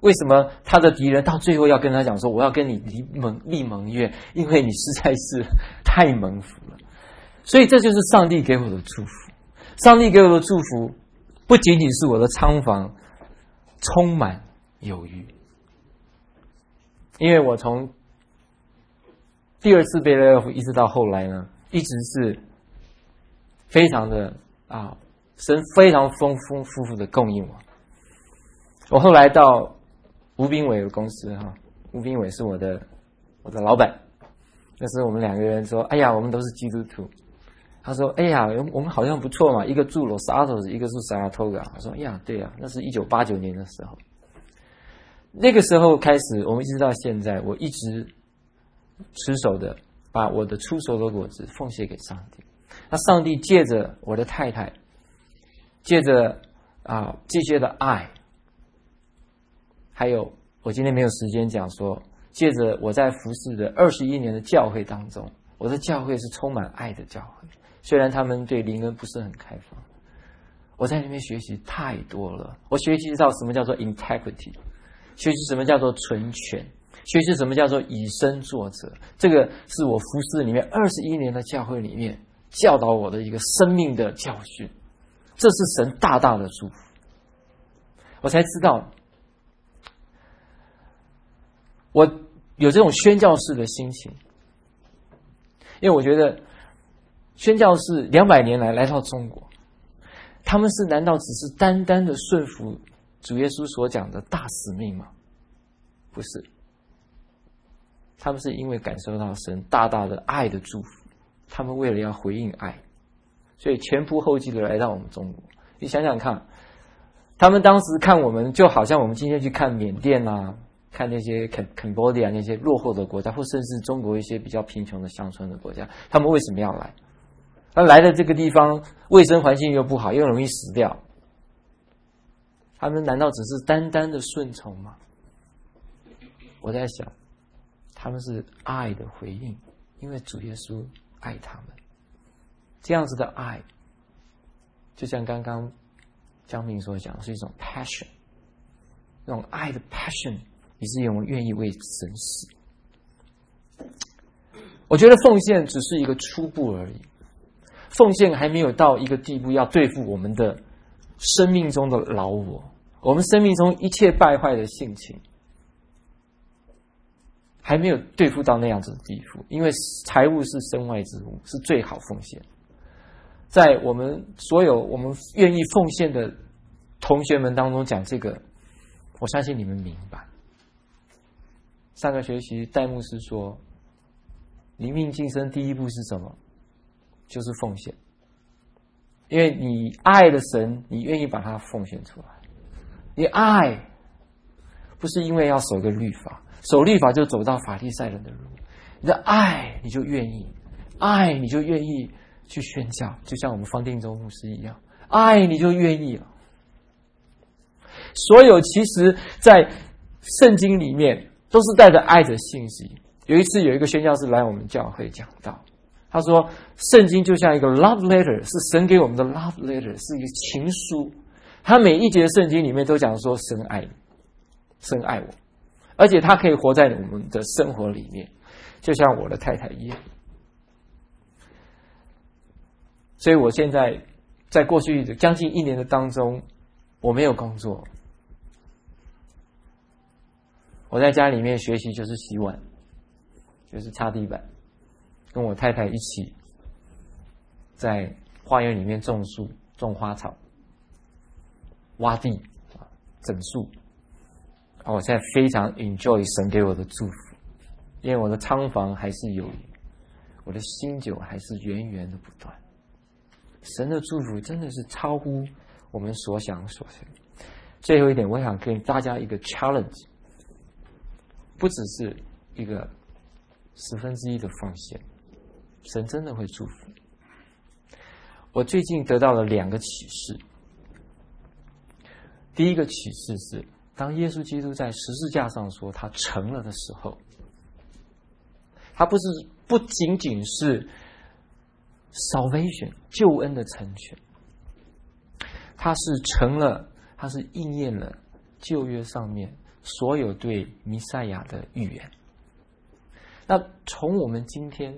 为什么他的敌人到最后要跟他讲说，我要跟你立盟立盟约，因为你实在是太蒙福了。所以这就是上帝给我的祝福。上帝给我的祝福不仅仅是我的仓房充满有余，因为我从第二次被 lay off 一直到后来呢，一直是非常的啊，神非常丰丰富富的供应我。我后来到吴炳伟的公司哈，吴炳伟是我的我的老板，那时候我们两个人说，哎呀，我们都是基督徒。他说，哎呀，我们好像不错嘛，一个住 Los Altos， 一个住 Saratoga。我说，哎呀，对啊，那是一九八九年的时候。那个时候开始，我们一直到现在，我一直持守的把我的出手的果子奉献给上帝。那上帝借着我的太太，借着啊这些的爱，还有我今天没有时间讲说，借着我在服侍的二十一年的教会当中，我的教会是充满爱的教会，虽然他们对灵恩不是很开放，我在那边学习太多了。我学习到什么叫做 integrity， 学习什么叫做纯全，学习什么叫做以身作则。这个是我服侍里面二十一年的教会里面教导我的一个生命的教训，这是神大大的祝福。我才知道我有这种宣教士的心情，因为我觉得宣教士两百年来来到中国，他们是难道只是单单的顺服主耶稣所讲的大使命吗？不是，他们是因为感受到神大大的爱的祝福，他们为了要回应爱，所以前仆后继的来到我们中国。你想想看，他们当时看我们就好像我们今天去看缅甸啊，看那些 Cambodia 那些落后的国家，或甚至中国一些比较贫穷的乡村的国家，他们为什么要来？他来的这个地方卫生环境又不好，又容易死掉，他们难道只是单单的顺从吗？我在想，他们是爱的回应，因为主耶稣爱他们。这样子的爱，就像刚刚江明所讲，是一种 passion， 那种爱的 passion， 你是有愿意为神死。我觉得奉献只是一个初步而已，奉献还没有到一个地步要对付我们的生命中的老我，我们生命中一切败坏的性情还没有对付到那样子的地步，因为财物是身外之物，是最好奉献。在我们所有我们愿意奉献的同学们当中讲这个，我相信你们明白。上个学期戴牧师说，灵命晋升第一步是什么？就是奉献。因为你爱的神，你愿意把它奉献出来。你爱不是因为要守个律法，守律法就走到法利赛人的路，你的爱你就愿意，爱你就愿意去宣教，就像我们方定州牧师一样，爱你就愿意了。所有其实在圣经里面都是带着爱的信息。有一次有一个宣教士来我们教会讲道，他说圣经就像一个 love letter， 是神给我们的 love letter， 是一个情书。他每一节圣经里面都讲说神爱你，神爱我，而且他可以活在我们的生活里面，就像我的太太一样。所以我现在在过去的将近一年的当中，我没有工作，我在家里面学习就是洗碗，就是擦地板，跟我太太一起在花园里面种树、种花草、挖地、整树。我现在非常 enjoy 神给我的祝福，因为我的仓房还是有余，我的新酒还是源源的不断。神的祝福真的是超乎我们所想所想。最后一点，我想给大家一个 challenge， 不只是一个十分之一的奉献，神真的会祝福。我最近得到了两个启示。第一个启示是，当耶稣基督在十字架上说他成了的时候，他不是不仅仅是 salvation 救恩的成全，他是成了，他是应验了旧约上面所有对弥赛亚的预言。那从我们今天，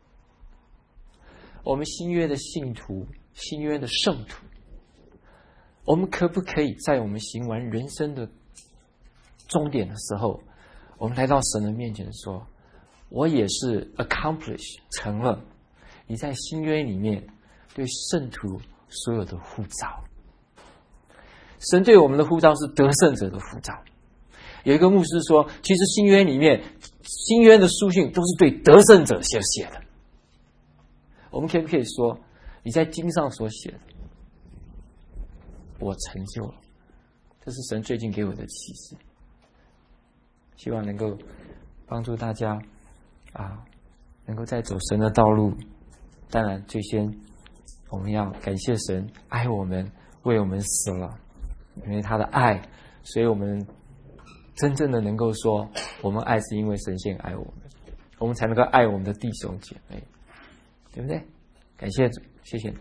我们新约的信徒、新约的圣徒，我们可不可以在我们行完人生的终点的时候，我们来到神的面前说，我也是 accomplish 成了你在新约里面对圣徒所有的呼召。神对我们的呼召是得胜者的呼召。有一个牧师说，其实新约里面，新约的书信都是对得胜者写写的。我们可不可以说，你在经上所写的，我成就了？这是神最近给我的启示，希望能够帮助大家啊，能够在走神的道路。当然，最先我们要感谢神爱我们，为我们死了，因为他的爱，所以我们真正的能够说，我们爱是因为神先爱我们，我们才能够爱我们的弟兄姐妹，对不对？感谢主，谢谢你。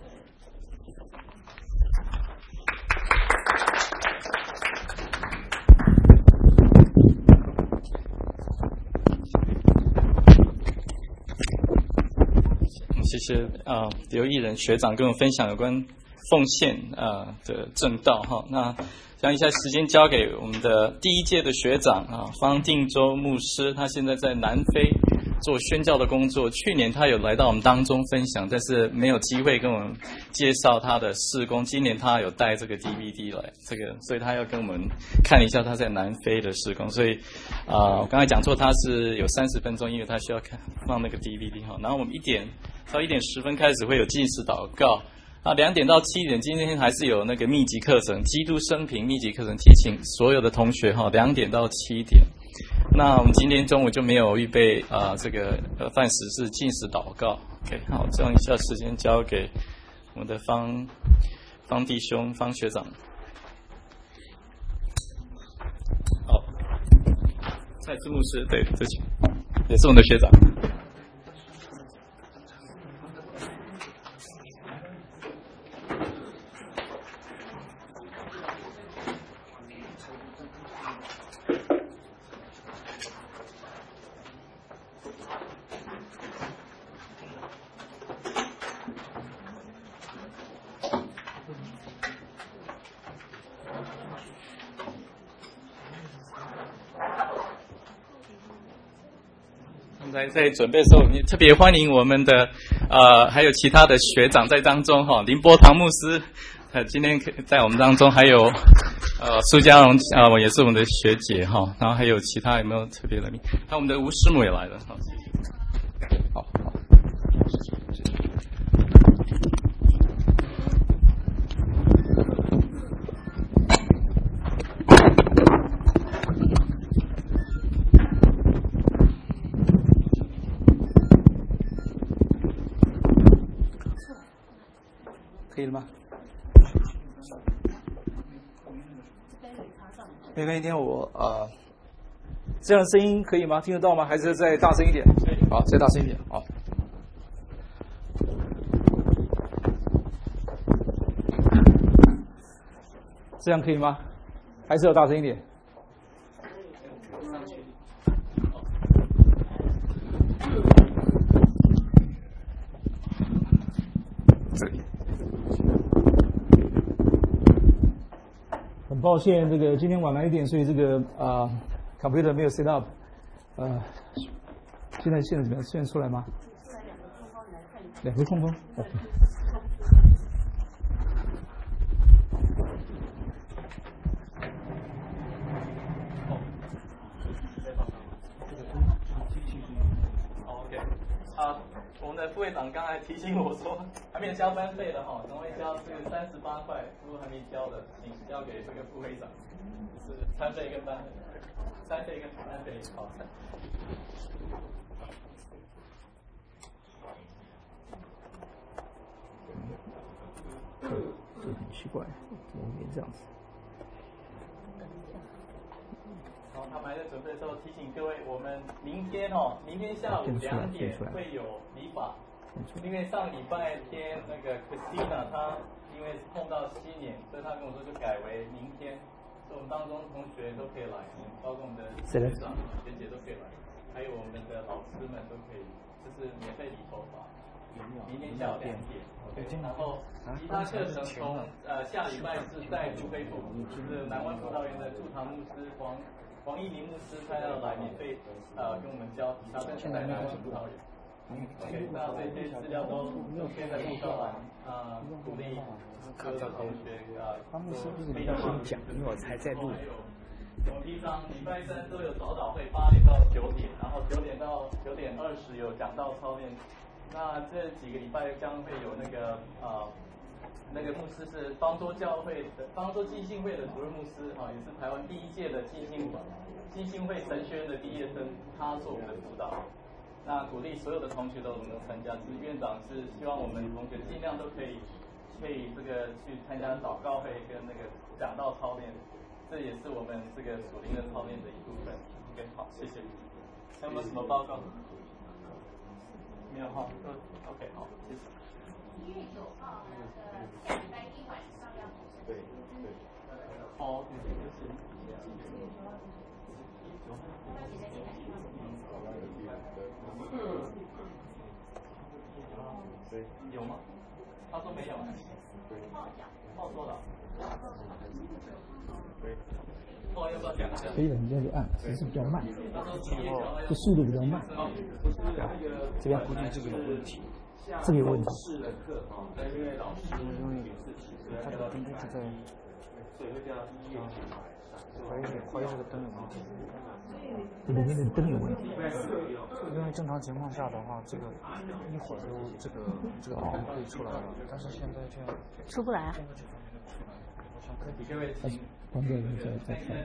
谢谢啊、呃，刘义仁学长跟我分享有关奉献啊、呃、的正道哈。那将一下时间交给我们的第一届的学长啊，方定州牧师，他现在在南非做宣教的工作。去年他有来到我们当中分享，但是没有机会跟我们介绍他的事工。今年他有带这个 D V D 来，这个所以他要跟我们看一下他在南非的事工。所以啊、呃，我刚才讲错，他是有三十分钟，因为他需要看放那个 D V D 哈。然后我们一点到一点十分开始会有禁食祷告。啊，两点到七点，今天还是有那个密集课程，基督生平密集课程，提醒所有的同学哈，两点到七点。那我们今天中午就没有预备啊、呃，这个呃饭食是禁食祷告。OK， 好，这样一下时间交给我们的方方弟兄、方学长。好，蔡志牧师，对，这也是我们的学长。在在准备的时候，你特别欢迎我们的呃，还有其他的学长在当中哈，林波堂牧师，呃，今天在我们当中还有呃苏家荣啊、呃，也是我们的学姐哈，然后还有其他有没有特别的名？还有我们的吴师母也来了，好，谢谢。好好。 可以了吗？没关系，今天我呃，这样的声音可以吗？听得到吗？还是再大声一点？好，再大声一点。好，这样可以吗？还是要大声一点？这里。很抱歉，这个今天晚来一点，所以这个啊、呃、computer 没有 set up， 呃，现在现在怎么样？现在出来吗？两个空空 ，OK。 副会长刚才提醒我说还没有交班费的哈，赶快交这个三十八块，如果还没交的，请交给这个副会长，是餐费跟班费，餐费跟班费好。 这这很奇怪，怎么变这样子？ 好，他们还在准备的时候提醒各位，我们明天哦，明天下午两点会有礼法。因为上礼拜天那个 Christina 她因为碰到新年，所以她跟我说就改为明天我们当中同学都可以来，包括我们的学长、学姐都可以来，还有我们的老师们都可以，就是免费理头发。明天下午两点 ，OK。然后其他课程从呃下礼拜是再度恢复，就是南湾辅导园的驻堂牧师黄黄义林牧师他要来免费呃跟我们教其他的在南湾辅导园。OK， 那这些资料都都可以在布告栏啊鼓励所有的同学啊， 他们是不是你要先讲，因为我还在录。 我们平常礼拜三都有早祷会，八点到九点，然后九点到九点二十有讲道操练。那这几个礼拜将会有那个呃那个牧师是方舟教会的方舟基信会的主任牧师啊，也是台湾第一届的基信基信会神学院的毕业生，他做我们的辅导。那鼓励所有的同学都能够参加。其实院长是希望我们同学尽量都可以可以这个去参加祷告会跟那个讲道操练，这也是我们这个属灵的操练的一部分。OK， 好，谢谢。还有没有什么报告？没有哈，嗯 ，OK， 好，谢谢。一月九号，呃，下礼拜一晚上要对对。哦，对，就是。对，有吗？他说没有。对。报错了。对。哦，要不要讲一下？ 可以的，你这样就按，只是比较慢，这速度比较慢。这边估计这个有问题，这个有问题。因为他这个灯是在，怀疑怀疑这个灯有问题。里面的灯有问题。因为正常情况下的话，这个一会儿都这个这个灯可以出来了，但是现在这样出不来啊。 旁边人在在看。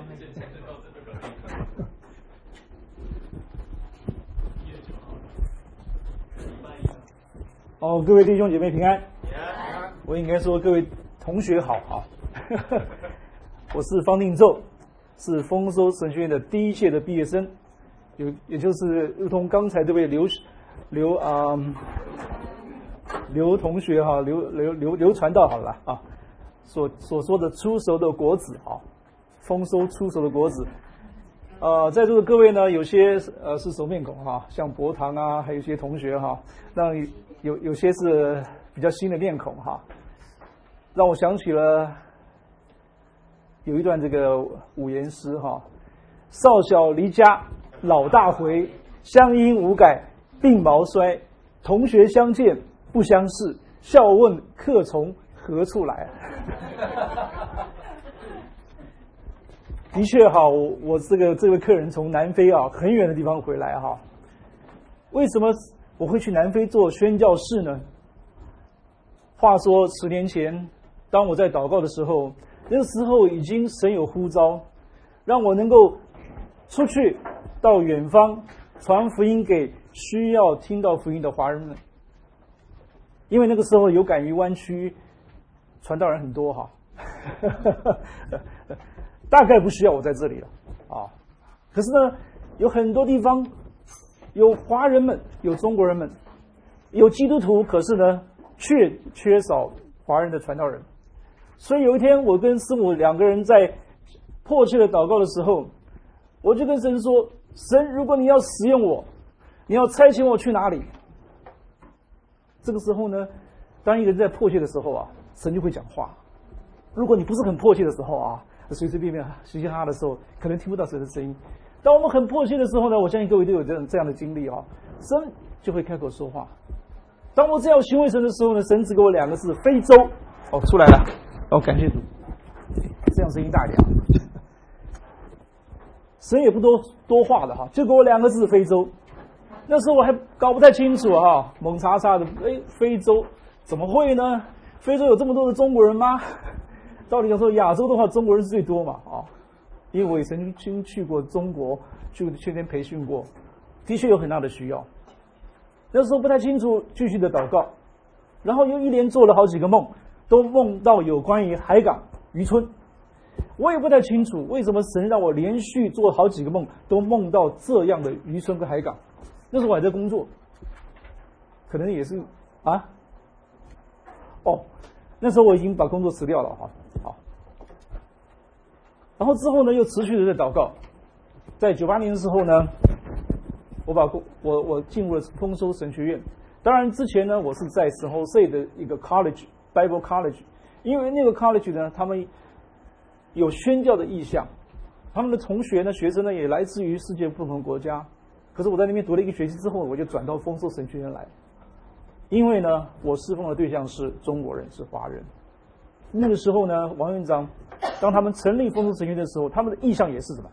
哦，各位弟兄姐妹平安。我应该说各位同学好啊。我是方定宙，是丰收神学院的第一届的毕业生，有也就是如同刚才这位刘刘啊、嗯、刘同学哈，刘刘刘刘传道好了啊。所所说的出熟的果子啊，丰收出熟的果子，呃，在座的各位呢，有些呃是熟面孔哈，像博堂啊，还有一些同学哈，让有有些是比较新的面孔哈，让我想起了有一段这个五言诗哈，少小离家老大回，乡音无改鬓毛衰，同学相见不相识，笑问客从何处来？的确哈，我我这个这位客人从南非啊很远的地方回来哈。为什么我会去南非做宣教士呢？话说十年前，当我在祷告的时候，那个时候已经神有呼召，让我能够出去到远方传福音给需要听到福音的华人们。因为那个时候有感于湾区传道人很多哈，大概不需要我在这里了啊。可是呢，有很多地方有华人们，有中国人们，有基督徒，可是呢，却缺少华人的传道人。所以有一天，我跟师母两个人在迫切的祷告的时候，我就跟神说：“神，如果你要使用我，你要差遣我去哪里？”这个时候呢，当一个人在迫切的时候啊，神就会讲话。如果你不是很迫切的时候啊，随随便便嘻嘻哈哈的时候，可能听不到神的声音。当我们很迫切的时候呢，我相信各位都有这样这样的经历啊，神就会开口说话。当我这样询问神的时候呢，神只给我两个字：非洲。哦，出来了。哦，感谢主，这样声音大一点。神也不多多话的哈，就给我两个字：非洲。那时候我还搞不太清楚哈，猛查查的，哎，非洲怎么会呢？非洲有这么多的中国人吗？道理讲说，亚洲的话，中国人是最多嘛啊，因为我也曾经去过中国，去去那边培训过，的确有很大的需要。那时候不太清楚，继续的祷告，然后又一连做了好几个梦，都梦到有关于海港渔村。我也不太清楚为什么神让我连续做好几个梦，都梦到这样的渔村跟海港。那时候我还在工作，可能也是啊，哦，那时候我已经把工作辞掉了哈。好， 然后之后呢，又持续的在祷告。在九八年的时候呢，我把我我进入了丰收神学院。当然之前呢，我是在圣何塞的一个 college Bible College， 因为那个 college 呢，他们有宣教的意向，他们的同学呢、学生呢也来自于世界不同国家。可是我在那边读了一个学期之后，我就转到丰收神学院来，因为呢，我侍奉的对象是中国人，是华人。那个时候呢，王院长当他们成立丰收神学院的时候，他们的意向也是什么？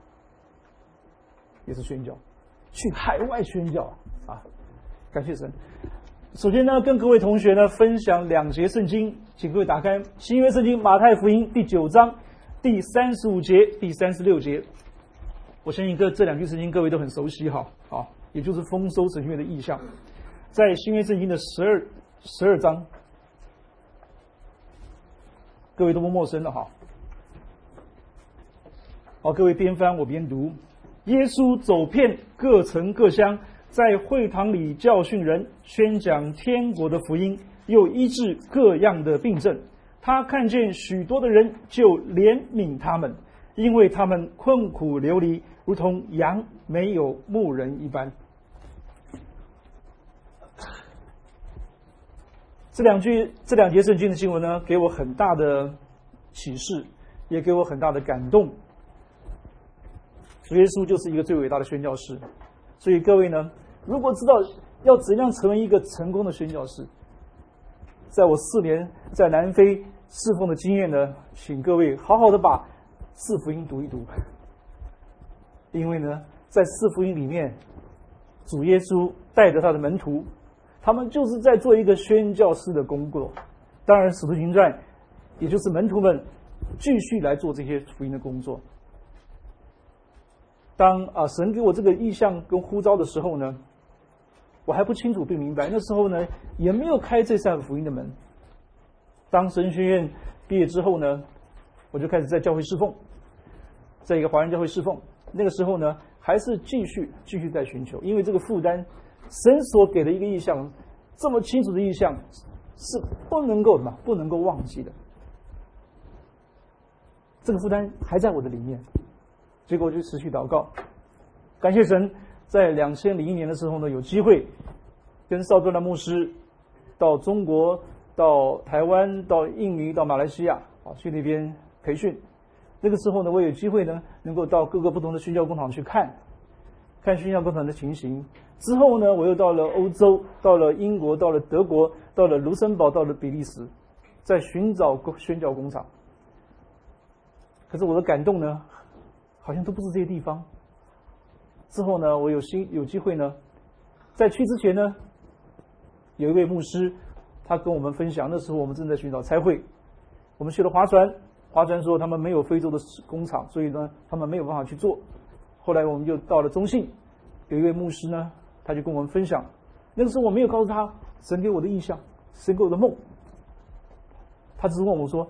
也是宣教，去海外宣教啊！感谢神。首先呢，跟各位同学呢分享两节圣经，请各位打开新约圣经马太福音第九章第三十五节、第三十六节。我相信这这两句圣经各位都很熟悉哈，啊，也就是丰收神学院的意象，在新约圣经的十二十二章，各位都不陌生了哈。好，各位边翻我边读。耶稣走遍各城各乡，在会堂里教训人，宣讲天国的福音，又医治各样的病症。他看见许多的人，就怜悯他们，因为他们困苦流离，如同羊没有牧人一般。这两句这两节圣经的经文呢，给我很大的启示，也给我很大的感动。主耶稣就是一个最伟大的宣教士，所以各位呢，如果知道要怎样成为一个成功的宣教士，在我四年在南非侍奉的经验呢，请各位好好的把四福音读一读，因为呢，在四福音里面，主耶稣带着他的门徒，他们就是在做一个宣教士的工作。当然，使徒行传也就是门徒们继续来做这些福音的工作。当啊神给我这个意象跟呼召的时候呢，我还不清楚并明白，那时候呢也没有开这扇福音的门。当神学院毕业之后呢，我就开始在教会侍奉，在一个华人教会侍奉。那个时候呢，还是继续继续在寻求，因为这个负担，神所给的一个意象，这么清楚的意象，是不能够什么，不能够忘记的。这个负担还在我的里面。结果我就持续祷告，感谢神，在两千零一年的时候呢，有机会跟邵专的牧师到中国、到台湾、到印尼、到马来西亚啊，去那边培训。那个时候呢，我有机会呢，能够到各个不同的宣教工厂去看，看宣教工厂的情形。之后呢，我又到了欧洲，到了英国，到了德国，到了卢森堡，到了比利时，在寻找宣教工厂。可是我的感动呢，好像都不是这些地方。之后呢，我有心有机会呢，在去之前呢，有一位牧师，他跟我们分享，那时候我们正在寻找差会，我们去了划船，划船说他们没有非洲的工厂，所以呢，他们没有办法去做。后来我们就到了中信，有一位牧师呢，他就跟我们分享，那个时候我没有告诉他神给我的意象，神给我的梦，他只是问我说，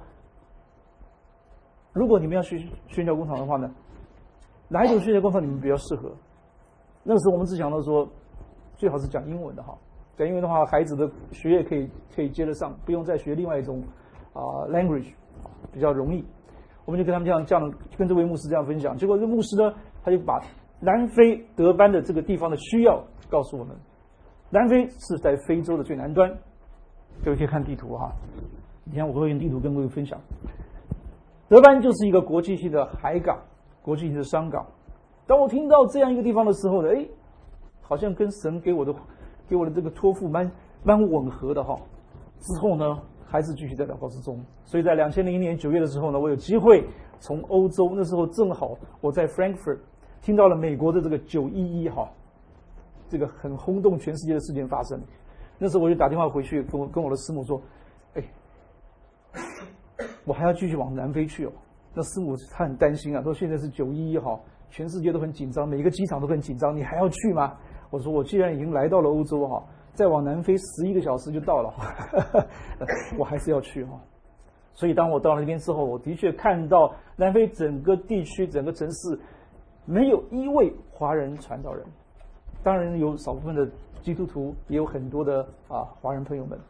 如果你们要去宣教工厂的话呢，哪一种宣教工厂你们比较适合？那个时候我们只想到说，最好是讲英文的哈，讲英文的话，孩子的学业可以可以接得上，不用再学另外一种啊、呃、language， 比较容易。我们就跟他们这样这样跟这位牧师这样分享，结果这牧师呢，他就把南非德班的这个地方的需要告诉我们。南非是在非洲的最南端，各位可以看地图哈。你看我会用地图跟各位分享。德班就是一个国际性的海港，国际性的商港。当我听到这样一个地方的时候呢，哎，好像跟神给我的给我的这个托付蛮蛮吻合的哈。之后呢，还是继续在祷告之中。所以在两千零一年九月的时候呢，我有机会从欧洲，那时候正好我在 Frankfurt 听到了美国的这个九一一哈，这个很轰动全世界的事件发生。那时候我就打电话回去跟我跟我的师母说，哎，我还要继续往南非去哦。那师母她很担心啊，说现在是九一一哈，全世界都很紧张，每一个机场都很紧张，你还要去吗？我说我既然已经来到了欧洲哈，再往南非十一个小时就到了，我还是要去哈。所以当我到了那边之后，我的确看到南非整个地区、整个城市没有一位华人传道人，当然有少部分的基督徒，也有很多的啊华人朋友们。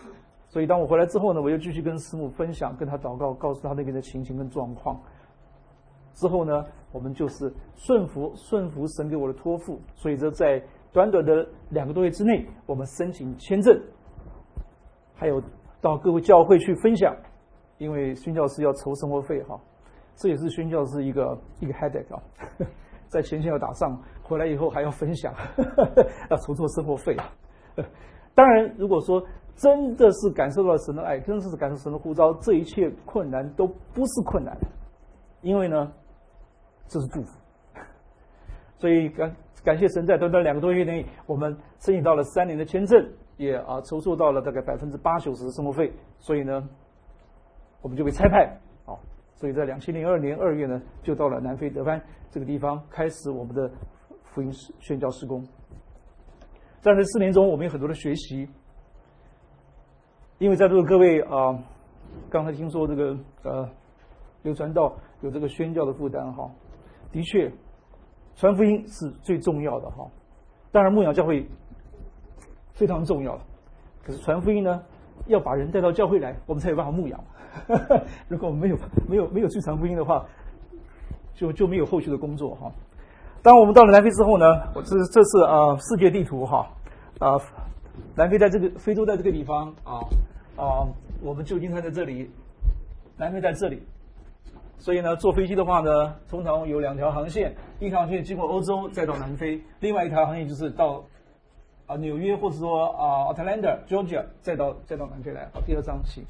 所以当我回来之后呢，我又继续跟师母分享，跟他祷告，告诉他那边的情形跟状况。 之后呢，我们就是顺服顺服神给我的托付，所以这在短短的两个多月之内，我们申请签证，还有到各位教会去分享，因为宣教士要筹生活费哈，这也是宣教士一个一个 headache 啊，在前线要打仗，回来以后还要分享，要筹措生活费。当然，如果说真的是感受到神的爱，真的是感受神的呼召，这一切困难都不是困难，因为呢，这是祝福。所以感感谢神，在短短两个多月内，我们申请到了三年的签证，也啊筹措到了大概百分之八九十的生活费，所以呢，我们就被差派，好，所以在两千零二年二月呢，就到了南非德班这个地方，开始我们的福音宣教事工。在这四年中，我们有很多的学习，因为在座的各位啊、呃，刚才听说这个呃，流传道有这个宣教的负担哈，的确，传福音是最重要的哈。当然，牧养教会非常重要，可是传福音呢，要把人带到教会来，我们才有办法牧养。如果我们没有没有没有去传福音的话，就就没有后续的工作哈。当我们到了南非之后呢，我这这是啊、呃、世界地图哈啊、呃，南非在这个非洲在这个地方啊啊、呃，我们旧金山在这里，南非在这里，所以呢，坐飞机的话呢，通常有两条航线，一条航线经过欧洲再到南非，另外一条航线就是到啊、呃、纽约或者说啊、呃、Atlanta Georgia 再到再到南非来。好，第二张请。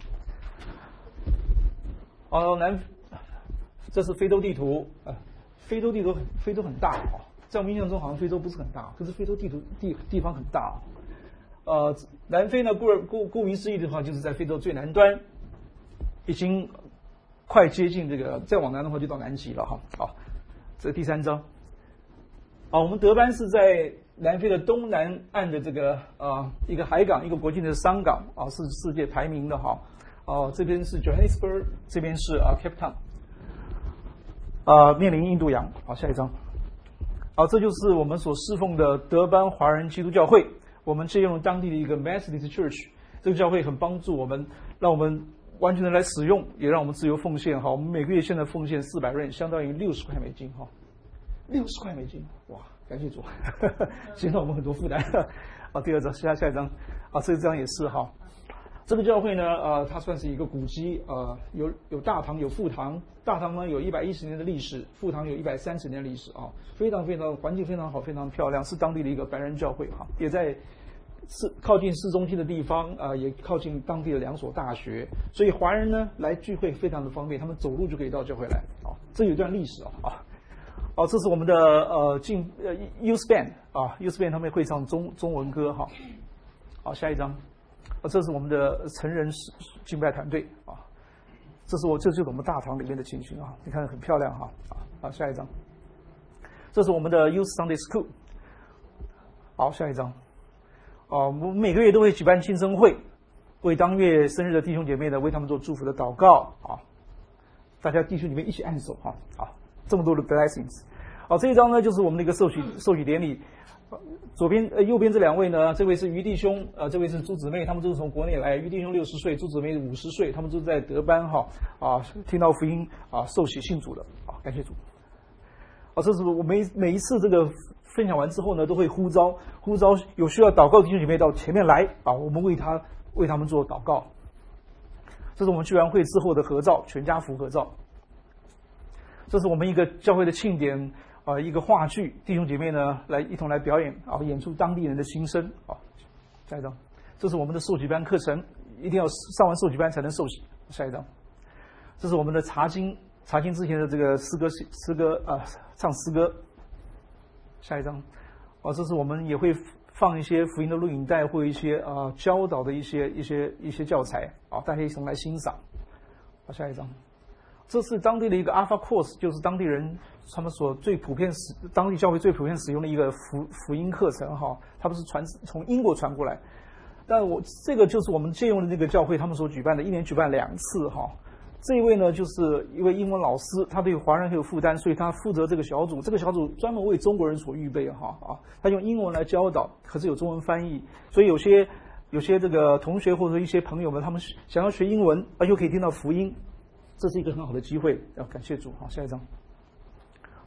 哦、呃，南这是非洲地图啊。呃非洲地图非洲很大啊，在我们印象中好像非洲不是很大，可是非洲地图地地方很大。呃，南非呢，顾顾顾名思义的话，就是在非洲最南端，已经快接近这个，再往南的话就到南极了哈。好，这是第三章。啊，我们德班是在南非的东南岸的这个啊、呃、一个海港，一个国际的商港啊，是世界排名的哈。哦、啊，这边是 Johannesburg， 这边是啊 Cape Town。啊，面临印度洋。好，下一张。好，这就是我们所侍奉的德班华人基督教会。我们借用了当地的一个 Methodist Church， 这个教会很帮助我们，让我们完全的来使用，也让我们自由奉献。哈，我们每个月现在奉献四百润，相当于六十块美金。哈，六十块美金，哇，感谢主，减少我们很多负担。好，第二张，下下一张。啊，这张也是哈。这个教会呢，呃，它算是一个古迹，呃，有有大堂，有副堂。大堂呢有一百一十年的历史，副堂有一百三十年的历史啊，非常非常环境非常好，非常漂亮，是当地的一个白人教会哈，也在市靠近市中心的地方啊、呃，也靠近当地的两所大学，所以华人呢来聚会非常的方便，他们走路就可以到教会来啊。这有一段历史啊啊，哦，这是我们的呃进呃 Youth Band 啊 ，Youth Band 他们会唱中中文歌哈。好，下一张。啊，这是我们的成人敬拜团队啊，这是我这就是我们大堂里面的情形啊，你看很漂亮哈啊。好，下一张，这是我们的 Youth Sunday School。好，下一张。啊，我们每个月都会举办庆生会，为当月生日的弟兄姐妹呢，为他们做祝福的祷告啊。大家弟兄姐妹一起按手哈啊，这么多的 blessings。好，这一张呢就是我们的一个受许受许典礼。左边呃右边这两位呢，这位是于弟兄，呃这位是朱姊妹，他们都是从国内来。于弟兄六十岁，朱姊妹五十岁，他们都在德班哈啊听到福音啊受洗信主的啊，感谢主。啊，这是我每每一次这个分享完之后呢，都会呼召呼召有需要祷告的弟兄姐妹到前面来啊，我们为他为他们做祷告。这是我们聚完会之后的合照，全家福合照。这是我们一个教会的庆典。啊、呃，一个话剧，弟兄姐妹呢来一同来表演啊，演出当地人的心声啊。下一张，这是我们的受洗班课程，一定要上完受洗班才能受洗。下一张，这是我们的查经，查经之前的这个诗歌诗歌啊、呃，唱诗歌。下一张，啊，这是我们也会放一些福音的录影带或一些啊、呃、教导的一些一些一些教材啊，大家一同来欣赏。好，下一张。这是当地的一个 Alpha Course， 就是当地人他们所最普遍使当地教会最普遍使用的一个福福音课程哈，他们是传从英国传过来，但我这个就是我们借用的那个教会他们所举办的，一年举办两次哈。这一位呢就是一位英文老师，他对华人很有负担，所以他负责这个小组，这个小组专门为中国人所预备哈啊，他用英文来教导，可是有中文翻译，所以有些有些这个同学或者一些朋友们，他们想要学英文，而又可以听到福音。这是一个很好的机会，要感谢主。好，下一张。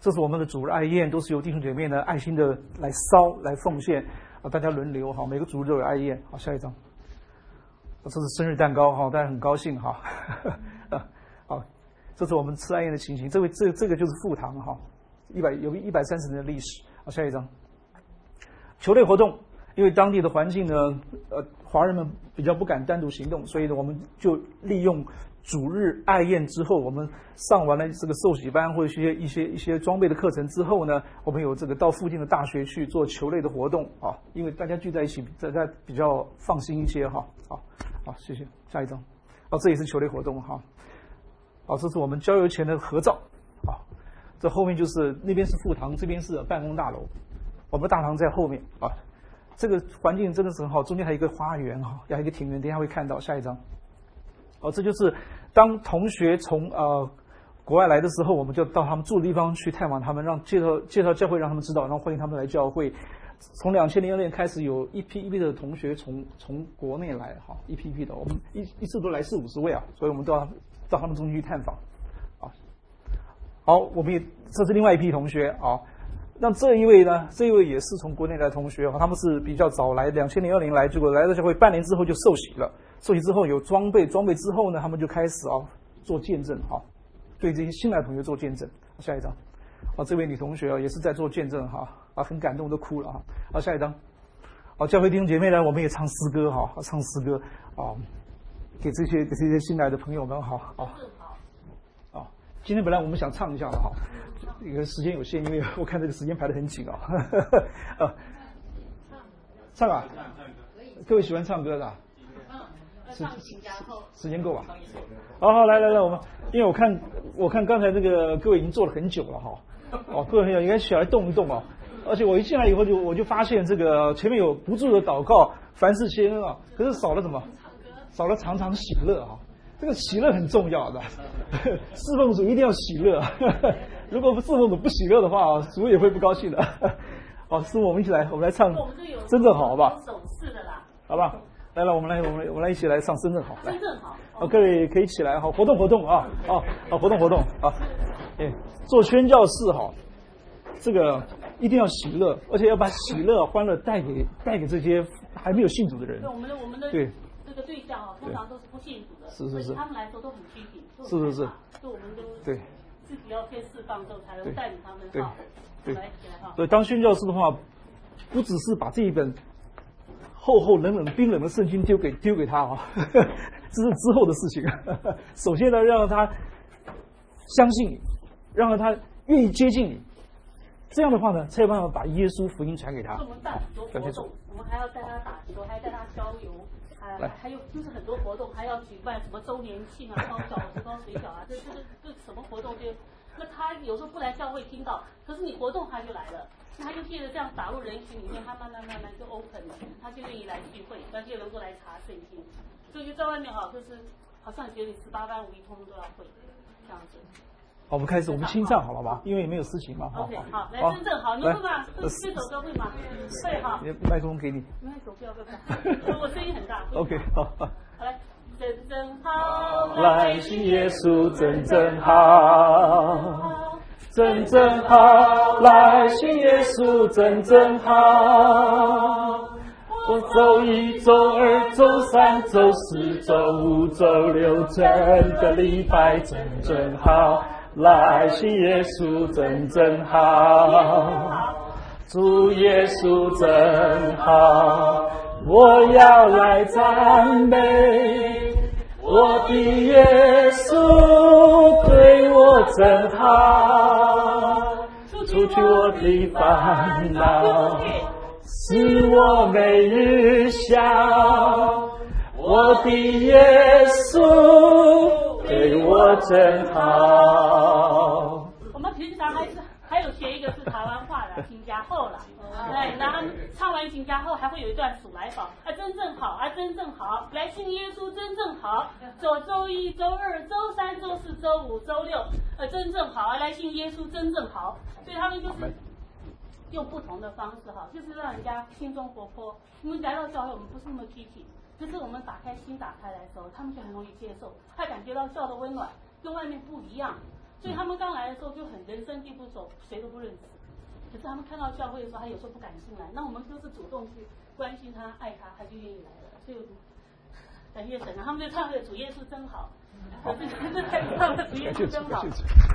这是我们的主日爱宴，都是由弟兄姐妹呢爱心的来烧来奉献啊，大家轮流哈，每个主日都有爱宴。好，下一张，这是生日蛋糕哈，大家很高兴哈。啊，好，这是我们吃爱宴的情形。这位这这个就是副堂哈，一百有一百三十年的历史。好，下一张，球类活动。因为当地的环境呢，呃，华人们比较不敢单独行动，所以呢，我们就利用主日爱宴之后，我们上完了这个受洗班或者一些一些一些装备的课程之后呢，我们有这个到附近的大学去做球类的活动啊，因为大家聚在一起，大家比较放心一些哈。好，好，谢谢。下一张，哦，这也是球类活动哈。好，这是我们郊游前的合照啊。这后面就是那边是副堂，这边是办公大楼，我们大堂在后面啊。这个环境真的是很好，中间还有一个花园哈，还有一个庭园，等一下会看到。下一张，哦，这就是当同学从呃国外来的时候，我们就到他们住的地方去探访他们，让介绍介绍教会，让他们知道，然后欢迎他们来教会。从两千零二年开始，有一批一批的同学从从国内来哈，一批一批的，我们一一次都来四五十位啊，所以我们到到他们中心去探访啊。好，我们也这是另外一批同学啊。那这一位呢？这一位也是从国内来的同学，他们是比较早来，两千零二年来，结果来到教会半年之后就受洗了。受洗之后有装备，装备之后呢，他们就开始啊做见证哈，对这些新来的同学做见证。下一张，啊，这位女同学啊也是在做见证哈，啊很感动都哭了哈。啊，下一张，啊教会弟兄姐妹呢，我们也唱诗歌哈，唱诗歌啊，给这些给这些新来的朋友们哈啊啊，今天本来我们想唱一下的哈。这个时间有限，因为我看这个时间排得很紧啊。啊，唱啊！各位喜欢唱歌的？时时间够吧？好好来来来，我们因为我看我看刚才这个各位已经坐了很久了哈。哦，各位朋友应该起来动一动啊！而且我一进来以后就我就发现这个前面有不住的祷告，凡事谢恩啊，可是少了什么？少了常常喜乐啊！这个喜乐很重要的，侍奉主一定要喜乐。如果侍奉主不喜乐的话，主也会不高兴的。好，师傅，我们一起来，我们来唱《真正好》，好不好？ 手势的啦， 好吧，来来，我们来，我们来，我们来一起来唱《真正好》。 真正好。 好，各位可以起来，好，活动活动啊，啊，好，活动活动啊。哎，做宣教士哈，这个一定要喜乐，而且要把喜乐、欢乐带给带给这些还没有信主的人。 对，我们的我们的对这个对象啊，通常都是不信主的， 是是是， 他们来说都很拘谨， 是是是， 所以我们都对。 自己要先释放之后，才能带领他们哈。 对， 来起来哈。 对，当宣教士的话，不只是把这一本厚厚冷冷冰冷的圣经丢给丢给他啊，这是之后的事情。首先呢，让他相信你，让他愿意接近你，这样的话呢，才有办法把耶稣福音传给他。 我们办很多活动，我们还要带他打球，还要带他郊游。呃，还有就是很多活动，还要举办什么周年庆啊、包饺子、包水饺啊，这这个这什么活动就，那他有时候不来教会听到，可是你活动他就来了，那他就借着这样打入人群里面，他慢慢慢慢就 open 了，他就愿意来聚会，他就能够来查圣经，所以就在外面哈，就是好像觉得你十八般武艺通通都要会，这样子。 好，我们开始，我们清唱好了吧？因为也没有事情嘛。 OK， 好，来真正好，你会吗？这这首歌会吗？会哈。 麦克风给你。 麦克风不要不要，我声音很大。 OK， 好。 好来，真正好， 来信耶稣真正好，真正好，来信耶稣真正好。我周一、周二、周三、周四、周五、周六，整个礼拜真正好。来信耶稣真正好，主耶稣真好，我要来赞美我的耶稣，对我真好，除去我的烦恼，使我每日笑，我的耶稣对我真好。 我们平常还是还有学一个是台湾话的新加后了，对，然后唱完新加后还会有一段数来宝啊，真正好啊，真正好，来信耶稣真正好，走周一、周二、周三、周四、周五、周六，呃，真正好啊，来信耶稣真正好，所以他们就是用不同的方式哈，就是让人家心中活泼。我们来到教会，我们不是那么拘谨。就是我们打开心打开来的时候，他们就很容易接受，他感觉到教的温暖，跟外面不一样。 所以他们刚来的时候就很人生地不熟，谁都不认识。可是他们看到教会的时候，他有时候不敢进来，那我们就是主动去关心他、爱他，他就愿意来了。所以感谢神啊，他们就唱的主耶稣真好，我这这唱的主耶稣真好。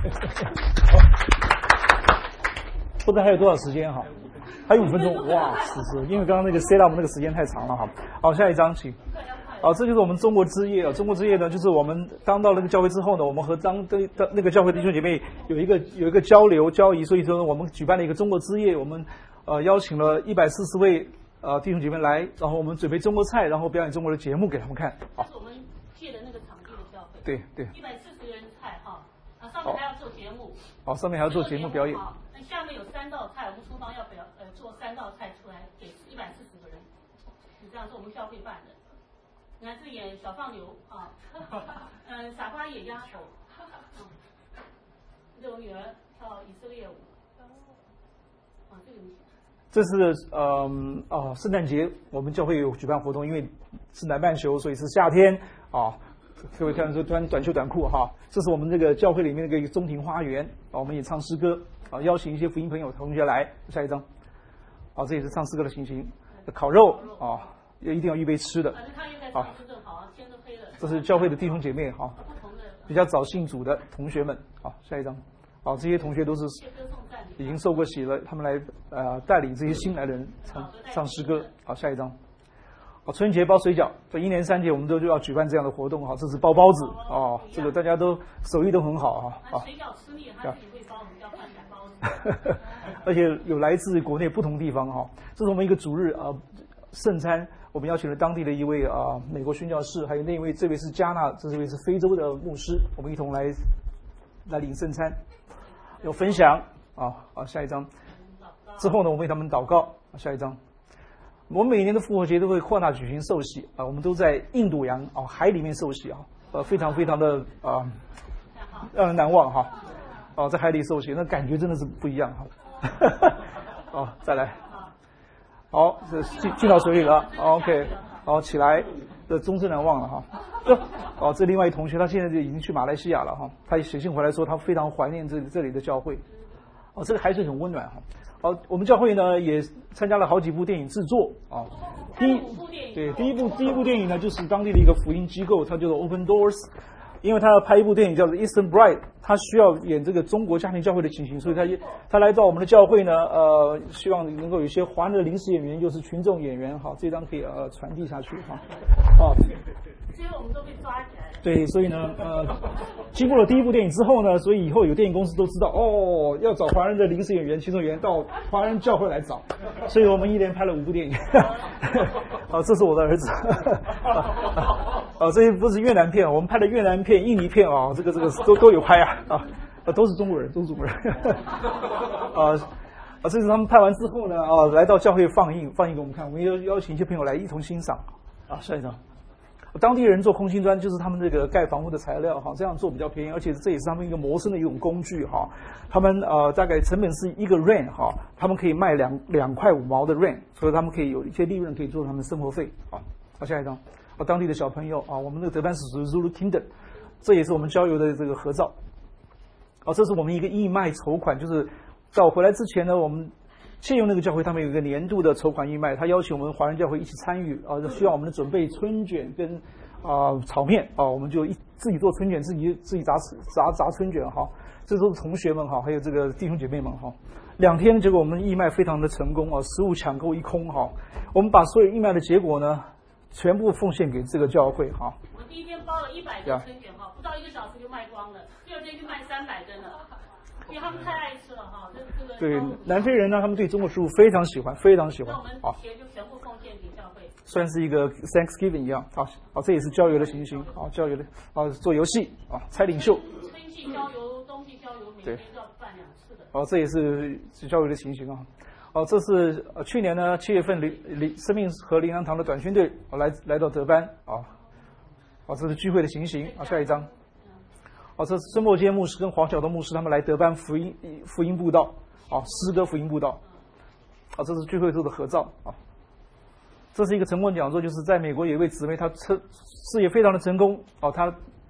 不知道还有多少时间哈？还有五分钟，哇，是是，因为刚刚那个 set up 那个时间太长了哈。好，下一张请。好，这就是我们中国之夜啊。中国之夜呢，就是我们刚到那个教会之后呢，我们和当的那个教会弟兄姐妹有一个有一个交流交易，所以说我们举办了一个中国之夜，我们呃邀请了一百四十位呃弟兄姐妹来，然后我们准备中国菜，然后表演中国的节目给他们看。好， 这是我们借的那个场地的教会。 对对。 一百四十个人菜哈，啊上面还要做节目。 好，上面还要做节目表演。 好，那下面有三道菜，我们厨房要表呃做三道菜出来给一百四十个人，是这样是我们教会办的。你看是演小放牛啊，嗯，傻瓜演丫头，嗯，这是我女儿跳以色列舞，啊，这个你。 这是嗯哦，圣诞节我们教会有举办活动，因为是南半球，所以是夏天啊。各位看说穿短袖短裤哈，这是我们这个教会里面的一个中庭花园啊，我们也唱诗歌啊，邀请一些福音朋友同学来。下一张，啊，这也是唱诗歌的情形，烤肉啊，也一定要预备吃的。啊，这是教会的弟兄姐妹哈，比较早信主的同学们。好，下一张。好，这些同学都是已经受过洗了，他们来呃带领这些新来的人唱唱诗歌。好，下一张。好，春节包水饺，这一年三节我们都就要举办这样的活动哈。这是包包子哦，这个大家都手艺都很好哈。啊， 水饺吃腻，他自己会包，我们叫饭擀包子。 而且有来自国内不同地方哈。这是我们一个主日啊圣餐。我们邀请了当地的一位啊、呃、美国宣教士，还有那位这位是加纳，这位是非洲的牧师，我们一同来来领圣餐，有分享啊啊下一张。之后呢，我们为他们祷告。下一张。我们每年的复活节都会扩大举行受洗啊，我们都在印度洋啊海里面受洗啊，呃非常非常的啊让人难忘哈啊，在海里受洗那感觉真的是不一样哈。哦，再来。好，这进进到水里了 ，OK， 好起来，这终身难忘了哈。这，哦，这另外一同学他现在就已经去马来西亚了哈，他写信回来说他非常怀念这这里的教会，哦，这个海水很温暖哈。好，我们教会呢也参加了好几部电影制作啊。第一，对，第一部第一部电影呢就是当地的一个福音机构，它叫做 Open Doors。因为他要拍一部电影叫做《Eastern Bride》，他需要演这个中国家庭教会的情形，所以他他来到我们的教会呢，呃，希望能够有一些华人的临时演员，又是群众演员，哈，这张可以呃传递下去哈，啊， 所以我们都被抓起来了。 对，所以呢，呃，经过了第一部电影之后呢，所以以后有电影公司都知道，哦，要找华人的临时演员、群众演员到华人教会来找，所以我们一连拍了五部电影。啊，这是我的儿子。啊，这些不是越南片，我们拍的越南片、印尼片啊，这个这个都都有拍啊，啊，都是中国人，都是中国人。啊啊，这是他们拍完之后呢，啊，来到教会放映，放映给我们看，我们邀邀请一些朋友来一同欣赏。啊，下一张。当地人做空心砖就是他们这个盖房屋的材料哈，这样做比较便宜，而且这也是他们一个谋生的一种工具哈。他们呃大概成本是一个 rand 哈，他们可以卖两两块五毛的 rand， 所以他们可以有一些利润可以做他们生活费啊。好，下一张，啊，当地的小朋友啊，我们那个德班是属于 Zulu Kingdom， 这也是我们郊游的这个合照。啊，这是我们一个义卖筹款，就是在我回来之前呢，我们借用那个教会，他们有一个年度的筹款义卖，他邀请我们华人教会一起参与啊，需要我们准备春卷跟啊、呃、炒面啊，我们就一自己做春卷，自己自己炸炸炸春卷哈，这都是同学们哈，还有这个弟兄姐妹们哈。两天结果我们义卖非常的成功啊，食物抢购一空哈，我们把所有义卖的结果呢，全部奉献给这个教会哈。 我第一天包了一百个春卷哈，不到一个小时就卖光了，第二天就卖三百根了。因为他们太爱吃了哈，这这个对南非人呢，他们对中国食物非常喜欢，非常喜欢。 那我们钱就全部奉献给教会， 算是一个 Thanksgiving 一样啊啊，这也是郊游的情形啊，郊游的啊，做游戏啊，猜领袖。 春季郊游、冬季郊游，每天都要办两次的。 哦、啊，这也是是郊游的情形啊。哦、啊，这是呃去年呢七月份灵灵生命和灵粮堂的短宣队啊来来到德班啊，啊这是聚会的情形啊，下一张。哦，这是申默街牧师跟黄晓东牧师他们来德班福音福音布道，啊，诗歌福音布道，啊，这是聚会做的合照啊。这是一个成功讲座，就是在美国有一位姊妹，她事事业非常的成功，哦，她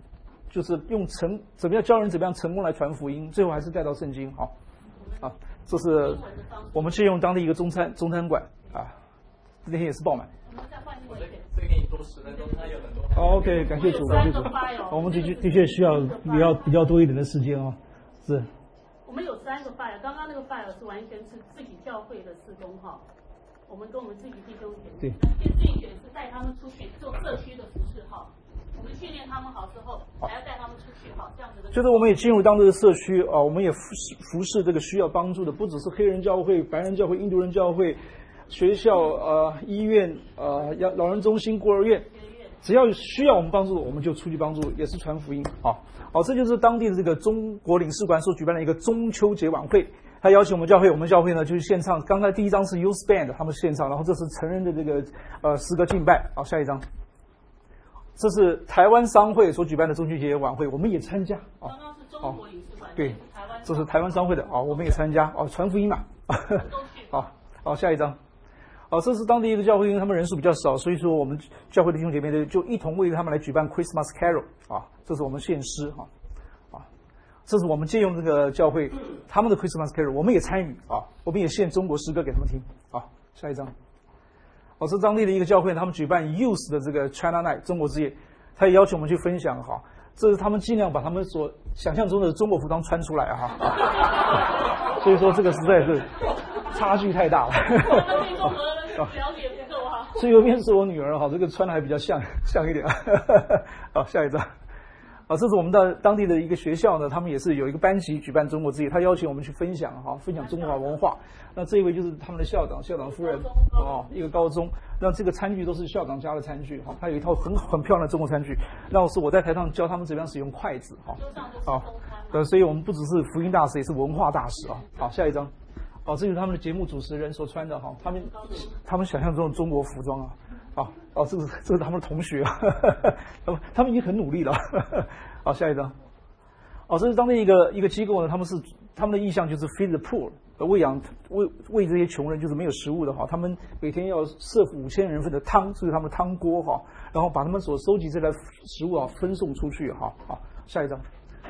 就是用成怎么样教人怎么样成功来传福音，最后还是带到圣经。好，啊，这是我们借用当地一个中餐中餐馆啊，那天也是爆满。 这给你多十分钟，它有很多。 OK， 感谢主，感谢主。我们的确的确需要比较比较多一点的时间哦，是。 我们有三个 file， 刚刚那个 file 是完全是自己教会的事工哈，我们跟我们自己弟兄姐妹，对，那自己选是带他们出去做社区的服事哈，我们训练他们好之后，还要带他们出去哈，这样子的。 就是我们也进入当地的社区啊，我们也服侍服侍这个需要帮助的，不只是黑人教会、白人教会、印度人教会、学校、呃医院、呃老人中心、孤儿院，只要需要我们帮助，我们就出去帮助，也是传福音啊。好，这就是当地的这个中国领事馆所举办的一个中秋节晚会。他邀请我们教会，我们教会呢就是献唱。刚才第一张是 Youth Band， 他们献唱，然后这是成人的这个呃诗歌敬拜。好，下一张，这是台湾商会所举办的中秋节晚会，我们也参加。 刚刚是中国领事馆， 对，这是台湾商会的啊，我们也参加。哦，传福音嘛。好，好，下一张。哦，这是当地一个教会，因为他们人数比较少，所以说我们教会的弟兄姐妹呢就一同为他们来举办 Christmas Carol 啊，这是我们献诗哈，啊，这是我们借用这个教会他们的 Christmas Carol， 我们也参与啊，我们也献中国诗歌给他们听啊。下一张，哦，这是当地的一个教会，他们举办 Youth 的这个 China Night 中国之夜，他也邀请我们去分享哈，这是他们尽量把他们所想象中的中国服装穿出来哈，啊、所以说这个实在是差距太大了。 了解不够哈， 最右边是我女儿哈，这个穿的还比较像像一点。好，下一张。啊，这是我们的当地的一个学校呢，他们也是有一个班级举办中国之夜，他邀请我们去分享哈，分享中华文化。那这一位就是他们的校长，校长夫人哦，一个高中。那这个餐具都是校长家的餐具哈，他有一套很很漂亮的中国餐具。那是我在台上教他们怎么样使用筷子哈。好，呃，所以我们不只是福音大使，也是文化大使啊。好，下一张。哦，这就是他们的节目主持人所穿的哈，他们他们想象中的中国服装啊，啊，哦，这是这是他们的同学啊，他们他们已经很努力了。好，下一张。哦，这是当地一个一个机构呢，他们是他们的意向就是 feed the poor， 喂养喂喂这些穷人，就是没有食物的哈，他们每天要设五千人份的汤，这是他们的汤锅哈，然后把他们所收集这类食物啊分送出去哈。好，下一张。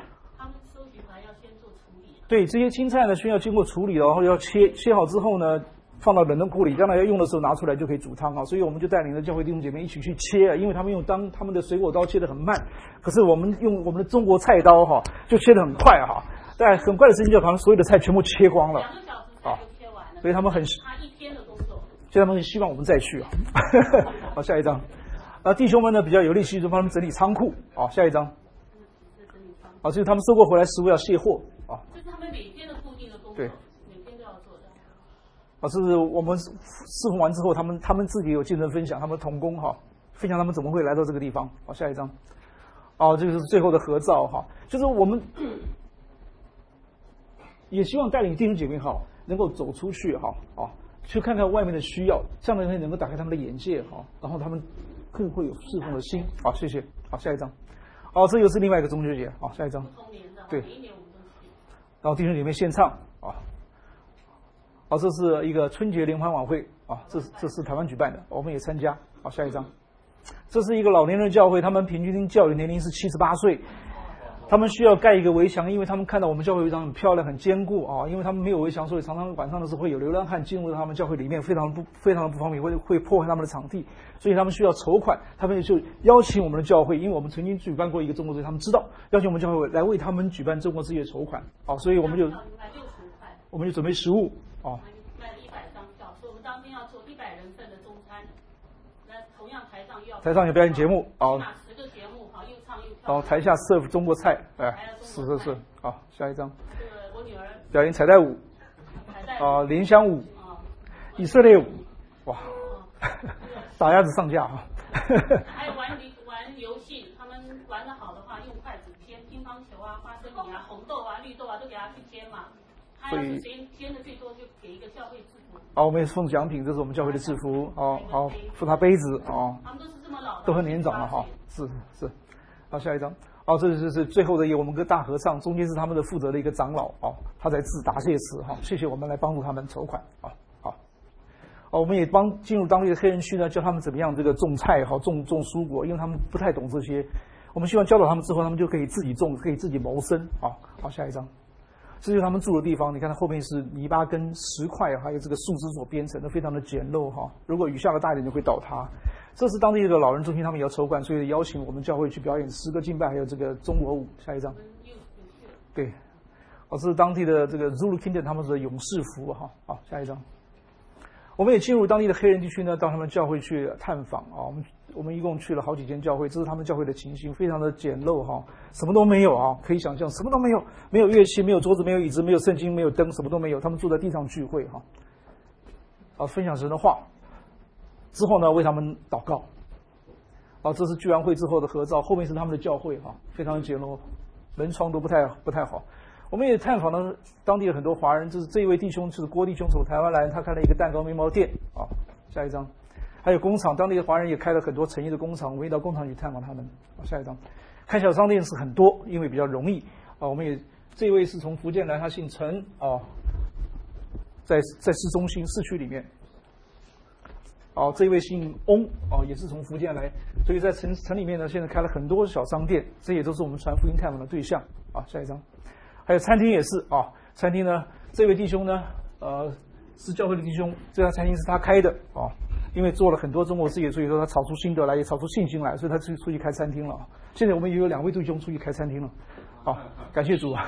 对，这些青菜呢需要经过处理，然后要切切好之后呢，放到冷冻库里，将来要用的时候拿出来就可以煮汤啊。所以我们就带领着教会弟兄姐妹一起去切啊，因为他们用当他们的水果刀切得很慢，可是我们用我们的中国菜刀哈，就切得很快哈，在很快的时间就把所有的菜全部切光了。 两个小时菜就切完了。 所以他们很他一天的工作。 所以他们很希望我们再去啊。好，下一张。啊，弟兄们呢比较有力气，就帮他们整理仓库。好，下一张。啊，就是他们收购回来食物要卸货啊。 这是他们每天的固定的工作， 对， 每天都要做的。 啊，这是我们侍奉完之后，他们他们自己有精神分享，他们同工哈，分享他们怎么会来到这个地方。好，下一张。哦，这个是最后的合照哈，就是我们也希望带领弟兄姐妹哈，能够走出去哈，啊，去看看外面的需要，这样呢能够打开他们的眼界哈，然后他们更会有侍奉的心。好，谢谢。好，下一张。哦，这又是另外一个中秋节。好，下一张。对。然后弟兄姐妹献唱啊。好，这是一个春节联欢晚会啊，这这是台湾举办的，我们也参加。好，下一张。这是一个老年人教会，他们平均教育年龄是七十八岁。他们需要盖一个围墙，因为他们看到我们教会围墙很漂亮、很坚固啊。因为他们没有围墙，所以常常晚上的时候会有流浪汉进入他们教会里面，非常不非常的不方便，会会破坏他们的场地。所以他们需要筹款，他们就邀请我们的教会，因为我们曾经举办过一个中国之夜，他们知道邀请我们教会来为他们举办中国之夜筹款啊。所以我们就我们就准备食物啊。 卖了一百张票，所以我们当天要做一百人份的中餐。那同样台上又要台上有表演节目啊。然后台下 serve 中国菜，哎，是是是，好，下一张。 这个我女儿表演彩带舞，啊，莲香舞，以色列舞，哇，打鸭子上架啊。 还有玩玩游戏，他们玩得好的话，用筷子煎乒乓球啊、花生米啊、红豆啊、绿豆啊，都给他去煎嘛。他要是谁煎的最多，就给一个教会制服。 好，我们也是送奖品，这是我们教会的制服，哦，好，送他杯子，哦。 他们都是这么老， 都很年长了哈，是是。好，下一张。哦，这就是最后的一个我们跟大合唱，中间是他们的负责的一个长老哦，他在致答谢词哈，谢谢我们来帮助他们筹款啊，好。哦，我们也帮进入当地的黑人区呢，教他们怎么样这个种菜哈，种种蔬果，因为他们不太懂这些。 我们希望教导他们之后，他们就可以自己种，可以自己谋生。好，好，下一张。这就是他们住的地方，你看它后面是泥巴跟石块，还有这个树枝所编成的，非常的简陋哈。如果雨下的大一点，就会倒塌。这是当地的老人中心，他们也要筹款，所以邀请我们教会去表演诗歌敬拜，还有这个中国舞。下一张。对，哦，这是当地的这个 Zulu Kingdom 他们的勇士服哈。好，下一张。我们也进入当地的黑人地区呢，到他们教会去探访啊。我们我们一共去了好几间教会，这是他们教会的情形，非常的简陋哈，什么都没有啊，可以想象什么都没有，没有乐器，没有桌子，没有椅子，没有圣经，没有灯，什么都没有。他们坐在地上聚会哈，啊，分享神的话，之后呢为他们祷告。啊，这是聚完会之后的合照，后面是他们的教会哈，非常的简陋，门窗都不太不太好。我们也探访了当地的很多华人，这是这一位弟兄，就是郭弟兄从台湾来，他开了一个蛋糕面包店啊。下一张，还有工厂，当地的华人也开了很多成衣的工厂，我们也到工厂去探访他们。啊，下一张，开小商店是很多，因为比较容易啊。我们也这一位是从福建来，他姓陈啊，在在市中心市区里面。哦，这一位姓翁哦，也是从福建来，所以在城城里面呢，现在开了很多小商店，这也都是我们传福音探访的对象啊。下一张。还有餐厅也是啊，餐厅呢，这位弟兄呢，呃，是教会的弟兄，这家餐厅是他开的啊，因为做了很多中国事业，所以说他炒出心得来，也炒出信心来，所以他出出去开餐厅了。现在我们也有两位弟兄出去开餐厅了，啊，感谢主啊！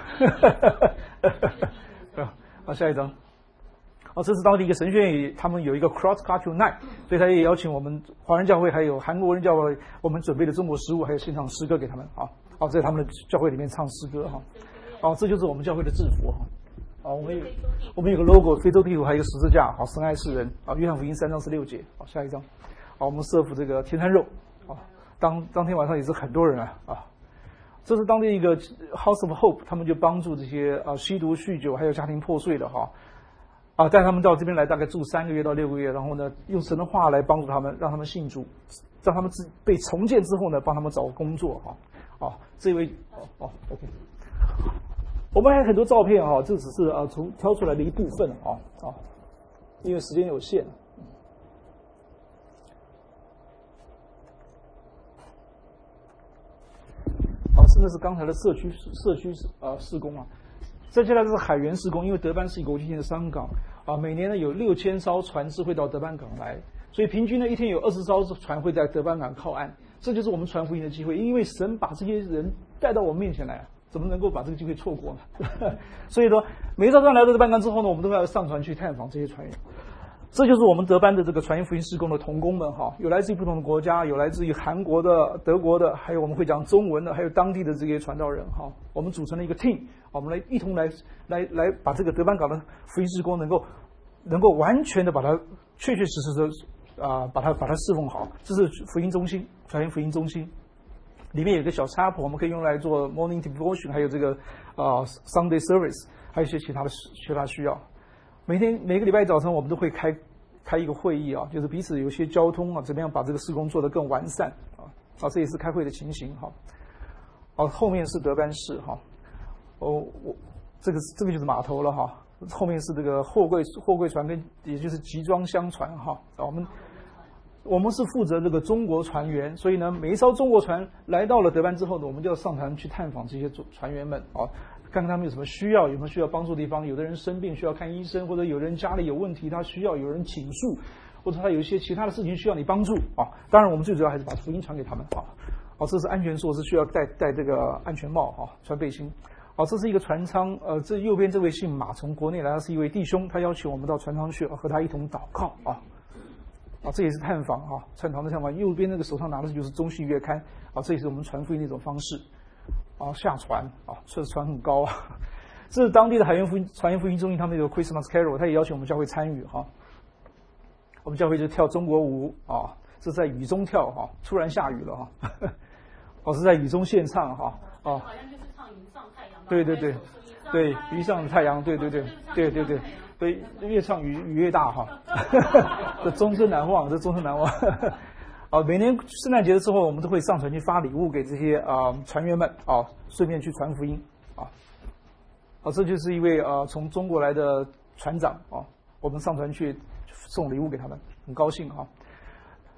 啊，下一张，哦，这是当地一个神学院，他们有一个 Cross Cultural Night， 所以他也邀请我们华人教会还有韩国人教会，我们准备的中国食物还有现场诗歌给他们啊，哦，在他们的教会里面唱诗歌哈。哦，这就是我们教会的制服哈。哦，我们有我们有个 logo， 非洲地图，还有一个十字架，好，神爱世人啊。约翰福音三章十六节，好，下一张。好，我们设伏这个天餐肉，啊，当当天晚上也是很多人啊啊。这是当地一个 House of Hope， 他们就帮助这些啊吸毒、酗酒还有家庭破碎的哈，啊，带他们到这边来，大概住三个月到六个月，然后呢，用神的话来帮助他们，让他们信主，让他们自被重建之后呢，帮他们找工作哈。啊，这位哦哦 ，OK。我们还有很多照片啊，这只是啊从挑出来的一部分啊啊，因为时间有限。啊，这个是刚才的社区社区啊施工啊，再接下来是海员施工，因为德班是一个国际性的商港啊，每年呢有六千艘船只会到德班港来，所以平均呢一天有二十艘船会在德班港靠岸，这就是我们传福音的机会，因为神把这些人带到我们面前来啊。怎么能够把这个机会错过呢？所以说，每一艘船来到德班港之后呢，我们都要上船去探访这些船员。这就是我们德班的这个传扬福音事工的同工们哈，有来自于不同的国家，有来自于韩国的、德国的，还有我们会讲中文的，还有当地的这些传道人哈。我们组成了一个 team， 我们来一同来来来把这个德班港的福音事工能够能够完全的把它确确实实的啊、呃、把它把它侍奉好。这是福音中心，传扬福音中心。里面有一个小插谱，我们可以用来做 morning devotion， 还有这个啊、呃、Sunday service， 还有一些其他的其他需要。每天每个礼拜早晨，我们都会开开一个会议啊，就是彼此有些交通啊，怎么样把这个事工做得更完善啊？啊，这也是开会的情形哈。哦、啊，后面是德班市哈。哦，我这个这个就是码头了哈。后面是这个货柜货柜船跟也就是集装箱船哈。啊，我们。我们是负责这个中国船员，所以呢，每一艘中国船来到了德班之后呢，我们就要上船去探访这些船员们啊，看看他们有什么需要，有没有需要帮助的地方。有的人生病需要看医生，或者有人家里有问题，他需要有人倾诉，或者他有一些其他的事情需要你帮助啊。当然，我们最主要还是把福音传给他们啊。哦，这是安全措施，需要戴戴这个安全帽啊，穿背心。哦，这是一个船舱，呃，这右边这位姓马，从国内来，他是一位弟兄，他邀请我们到船舱去和他一同祷告啊。啊，这也是探访啊，探访的探访。右边那个手上拿的就是中信月刊啊，这也是我们传福音的一种方式。啊，下船啊，这船很高啊。这是当地的海员福音传言福音中心，他们有 Christmas Carol， 他也邀请我们教会参与哈、啊。我们教会就跳中国舞啊，是在雨中跳哈、啊，突然下雨了哈、啊。哦、啊，是在雨中献唱哈。哦、啊， 好像就是唱云上太阳。 对对对，对，云上太阳，对对对，对对对。所以越唱雨雨越大哈，这终身难忘，这终身难忘。啊，每年圣诞节的时候，我们都会上船去发礼物给这些啊、呃、船员们啊，顺便去传福音啊。啊，这就是一位啊从中国来的船长啊，我们上船去送礼物给他们，很高兴哈。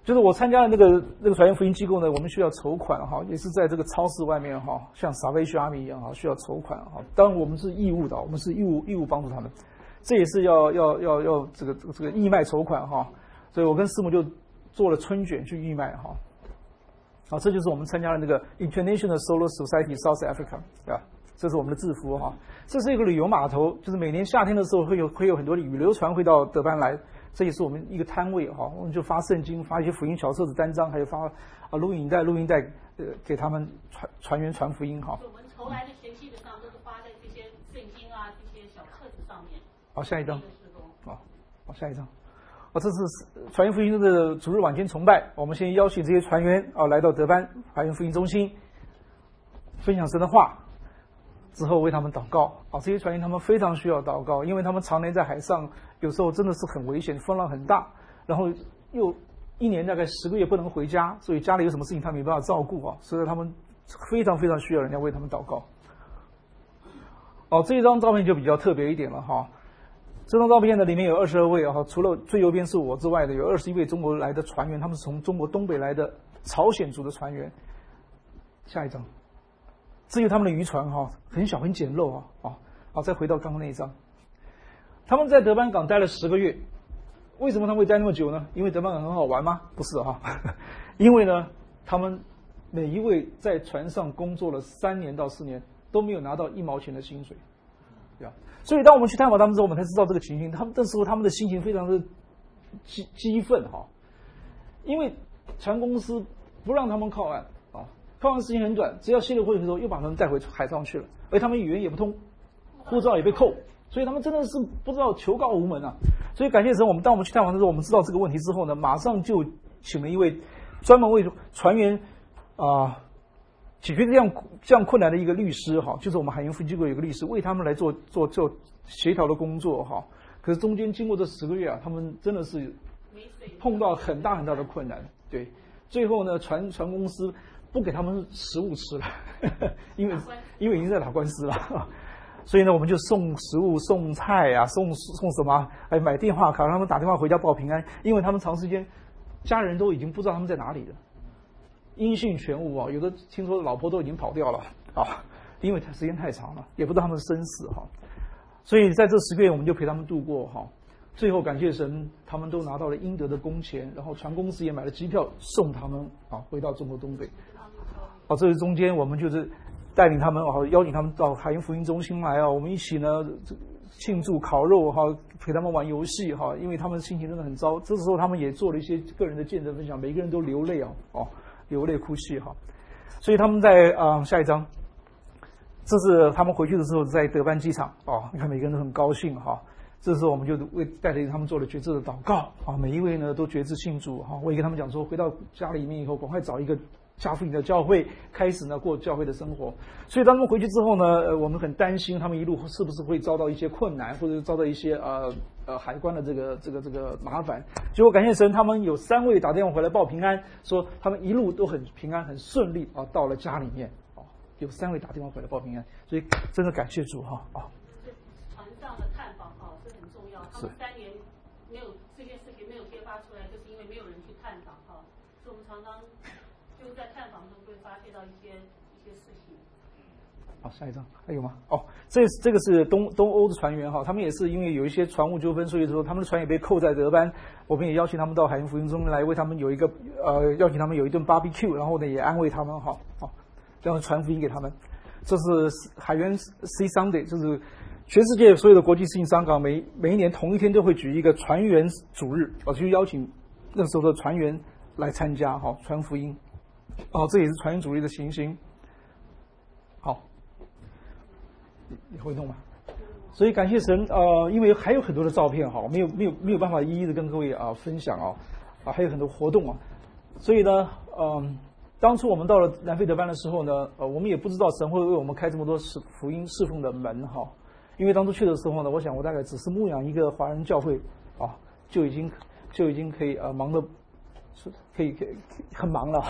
就是我参加的那个那个传言福音机构呢，我们需要筹款哈，也是在这个超市外面哈，像 Salvation Army 一样哈，需要筹款哈。当然我们是义务的，我们是义务义务帮助他们，这也是要要要要这个这个这个义卖筹款哈。所以我跟师母就做了春卷去义卖哈。好，这就是我们参加的那个 International Solar Society South Africa 啊，这是我们的制服哈。这是一个旅游码头，就是每年夏天的时候会有会有很多的旅游船会到德班来。这也是我们一个摊位哈，我们就发圣经，发一些福音小册子、单张，还有发啊录影带、录音带，呃，给他们传传员传福音哈。 我们筹来的钱基本上都是发在这些圣经啊、这些小册子上面。 好，下一张。好，好，下一张。哦，这是传言福音的主日晚间崇拜，我们先邀请这些传员啊来到德班传言福音中心，分享神的话。之后为他们祷告啊，这些船员他们非常需要祷告，因为他们常年在海上，有时候真的是很危险，风浪很大，然后又一年大概十个月不能回家，所以家里有什么事情他没办法照顾啊，所以他们非常非常需要人家为他们祷告。哦，这一张照片就比较特别一点了哈，这张照片呢里面有二十二位啊，除了最右边是我之外的，有二十一位中国来的船员，他们是从中国东北来的朝鲜族的船员。下一张。至于他们的渔船哈，很小很简陋啊，啊，好，再回到刚刚那一张，他们在德班港待了十个月，为什么他们会待那么久呢？因为德班港很好玩吗？不是哈，因为呢，他们每一位在船上工作了三年到四年都没有拿到一毛钱的薪水，对吧？所以当我们去探访他们之后，我们才知道这个情形。他们那时候他们的心情非常的激激愤哈，因为船公司不让他们靠岸。靠岸时间很短，只要卸了货的时候又把他们带回海上去了，而他们语言也不通，护照也被扣，所以他们真的是不知道求告无门啊。所以感谢神，我们当我们去探访的时候，我们知道这个问题之后呢，马上就请了一位专门为船员啊、呃、解决这样这样困难的一个律师哈，就是我们海员福音机构有个律师为他们来做做做协调的工作哈。可是中间经过这十个月啊，他们真的是碰到很大很大的困难，对，最后呢，船船公司不给他们食物吃了，因为因为已经在打官司了，所以呢，我们就送食物、送菜啊，送送什么？哎，买电话卡，让他们打电话回家报平安，因为他们长时间家人都已经不知道他们在哪里了，音信全无啊！有的听说老婆都已经跑掉了啊，因为时间太长了，也不知道他们的生死哈。所以在这十个月，我们就陪他们度过哈。最后感谢神，他们都拿到了应得的工钱，然后船公司也买了机票送他们啊回到中国东北。啊，这是中间我们就是带领他们啊，邀请他们到海员福音中心来啊，我们一起呢庆祝烤肉哈，陪他们玩游戏哈，因为他们心情真的很糟。这时候他们也做了一些个人的见证分享，每个人都流泪啊，哦，流泪哭泣哈。所以他们在啊、呃、下一章，这是他们回去的时候在德班机场啊，你看每个人都很高兴哈。这时候我们就为带着他们做了决志的祷告啊，每一位呢都决志信主哈。我也跟他们讲说，回到家里面以后，赶快找一个加福音的教会，开始呢过教会的生活。所以当他们回去之后呢，呃，我们很担心他们一路是不是会遭到一些困难，或者遭到一些呃呃海关的这个这个这个麻烦。结果感谢神，他们有三位打电话回来报平安，说他们一路都很平安、很顺利啊，到了家里面啊，有三位打电话回来报平安，所以真的感谢主哈啊。 船上的探访哈是很重要，他们三年没有这件事情没有揭发出来，就是因为没有人去探访哈，所以我们常常就在探访中会发现到一些一些事情。 好，下一张还有吗？哦，这这个是东东欧的船员哈，他们也是因为有一些船务纠纷，所以说他们的船也被扣在德班。我们也邀请他们到海员福音中来，为他们有一个呃，邀请他们有一顿 barbecue， 然后呢也安慰他们哈，好，这样传福音给他们。这是海员 C Sunday， 就是全世界所有的国际事情商港每每一年同一天都会举一个船员主日，我去邀请那时候的船员来参加哈，传福音。哦，这也是船员主义的情形。好，你会弄吗？所以感谢神，呃，因为还有很多的照片哈，没有没有没有办法一一的跟各位啊、呃、分享啊，啊还有很多活动啊，所以呢，嗯、呃，当初我们到了南非德班的时候呢，呃，我们也不知道神会为我们开这么多侍福音侍奉的门哈，因为当初去的时候呢，我想我大概只是牧养一个华人教会啊，就已经就已经可以呃忙得。是可以可以很忙了，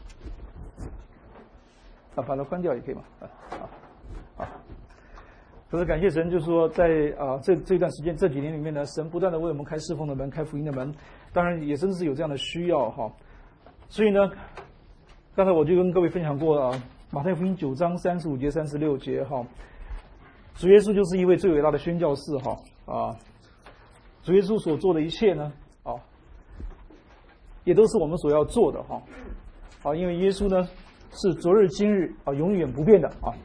啊，把它关掉也可以嘛，啊啊啊！ 可是感谢神，就是说在啊、呃、这这段时间这几年里面呢，神不断的为我们开侍奉的门，开福音的门，当然也真是有这样的需要哈。所以呢，刚才我就跟各位分享过啊，马太福音九章三十五节、三十六节哈，主耶稣就是一位最伟大的宣教士哈啊，主耶稣所做的一切呢啊，也都是我们所要做的哈啊，因为耶稣呢是昨日今日啊永远不变的啊。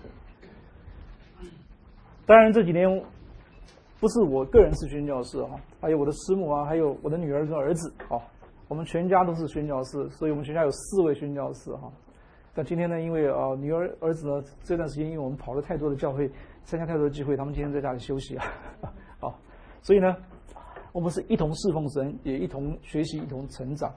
当然这几年不是我个人是宣教士哈，还有我的师母啊，还有我的女儿跟儿子啊，我们全家都是宣教士，所以我们全家有四位宣教士哈。但今天呢，因为啊女儿儿子呢这段时间因为我们跑了太多的教会，参加太多的聚会，他们今天在家里休息啊啊，所以呢我们是一同侍奉神，也一同学习，一同成长。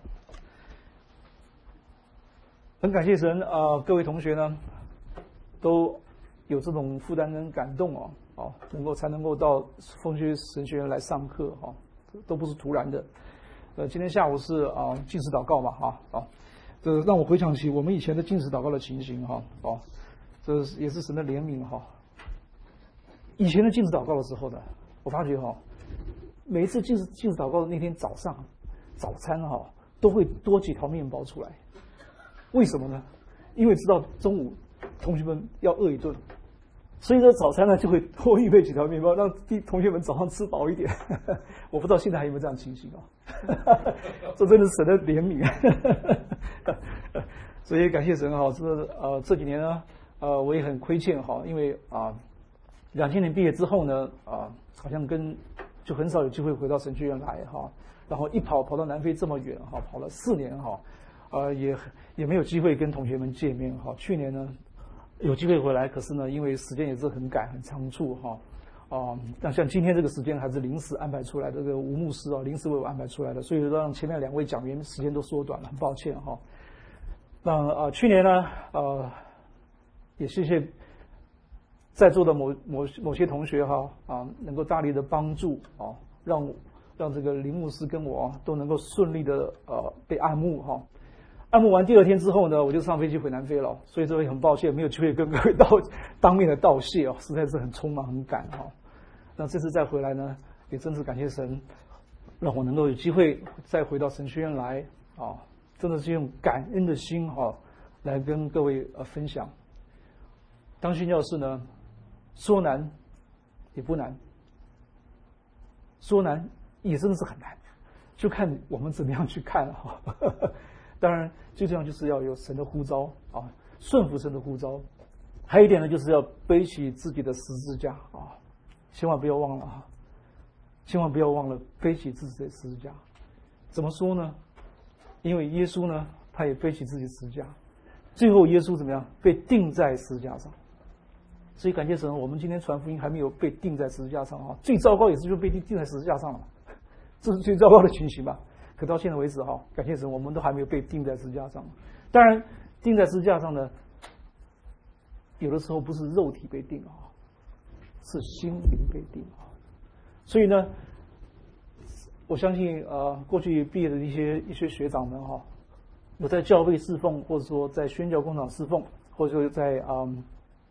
很感谢神啊、呃，各位同学呢都有这种负担跟感动哦。哦，能够才能够到丰区神学院来上课哈、哦，都不是突然的。呃，今天下午是啊禁食祷告嘛哈啊，这让我回想起我们以前的禁食祷告的情形哈哦，这也是神的怜悯哈。以前的禁食祷告的时候呢，我发觉哈，每一次禁食禁食祷告的那天早上早餐哈，都会多几条面包出来。为什么呢？因为知道中午同学们要饿一顿。所以说早餐呢就会多预备几条面包，让同学们早上吃饱一点。我不知道现在还有没有这样情形啊？这真的是神的怜悯。所以感谢神哈，这呃这几年呢，呃我也很亏欠哈，因为啊两千年毕业之后呢，啊好像跟就很少有机会回到神学院来哈，然后一跑跑到南非这么远哈，跑了四年哈，呃也也没有机会跟同学们见面哈。去年呢。有机会回来，可是呢，因为时间也是很赶、很仓促哈，啊、嗯，那像今天这个时间还是临时安排出来的，这个吴牧师啊，临时为我安排出来的，所以让前面两位讲员时间都缩短了，很抱歉哈。那啊、呃，去年呢，呃，也谢谢在座的某某某些同学哈啊，能够大力的帮助啊，让让这个林牧师跟我都能够顺利的呃被按牧哈。按摩完第二天之后呢，我就上飞机回南非了，所以这位很抱歉没有机会跟各位道当面的道谢哦，实在是很匆忙很赶哈、哦。那这次再回来呢，也真是感谢神，让我能够有机会再回到神学院来啊、哦，真的是用感恩的心哈、哦、来跟各位呃分享。当宣教士呢，说难也不难，说难也真的是很难，就看我们怎么样去看哈。当然，最重要就是要有神的呼召啊，顺服神的呼召。还有一点呢，就是要背起自己的十字架啊，千万不要忘了啊，千万不要忘了背起自己的十字架。怎么说呢？因为耶稣呢，他也背起自己的十字架，最后耶稣怎么样？被钉在十字架上。所以感谢神，我们今天传福音还没有被钉在十字架上啊。最糟糕也是就被钉钉在十字架上了，这是最糟糕的情形吧。可到现在为止哈，感谢神，我们都还没有被钉在十字架上。当然，钉在十字架上呢，有的时候不是肉体被钉啊，是心灵被钉啊。所以呢，我相信呃，过去毕业的一些一些学长们哈，有在教会侍奉，或者说在宣教工厂侍奉，或者说在嗯，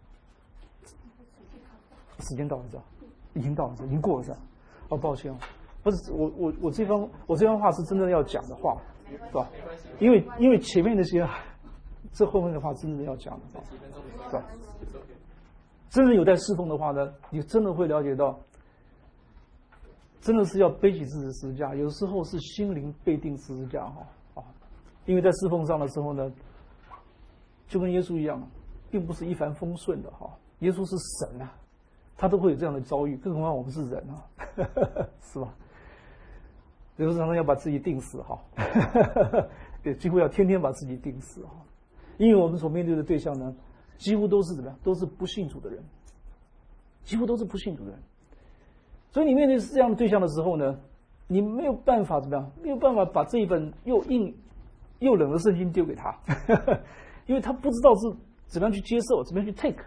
时间到了是吧？已经到了是吧？已经过了是吧？哦，抱歉哦。不是我我我这番我这番话是真的要讲的话，是吧？因为因为前面那些，这后面的话真的要讲的，是吧？真的有在侍奉的话呢，你真的会了解到，真的是要背起自己的十字架，有时候是心灵被钉十字架哈啊，因为在侍奉上的时候呢，就跟耶稣一样，并不是一帆风顺的哈。耶稣是神啊，他都会有这样的遭遇，更何况我们是人啊，是吧？有时候常常要把自己钉死哈，对，几乎要天天把自己钉死哈，因为我们所面对的对象呢，几乎都是怎么样，都是不信主的人，几乎都是不信主的人，所以你面对这样的对象的时候呢，你没有办法怎么样，没有办法把这一本又硬又冷的圣经丢给他，因为他不知道是怎么样去接受，怎么样去 take。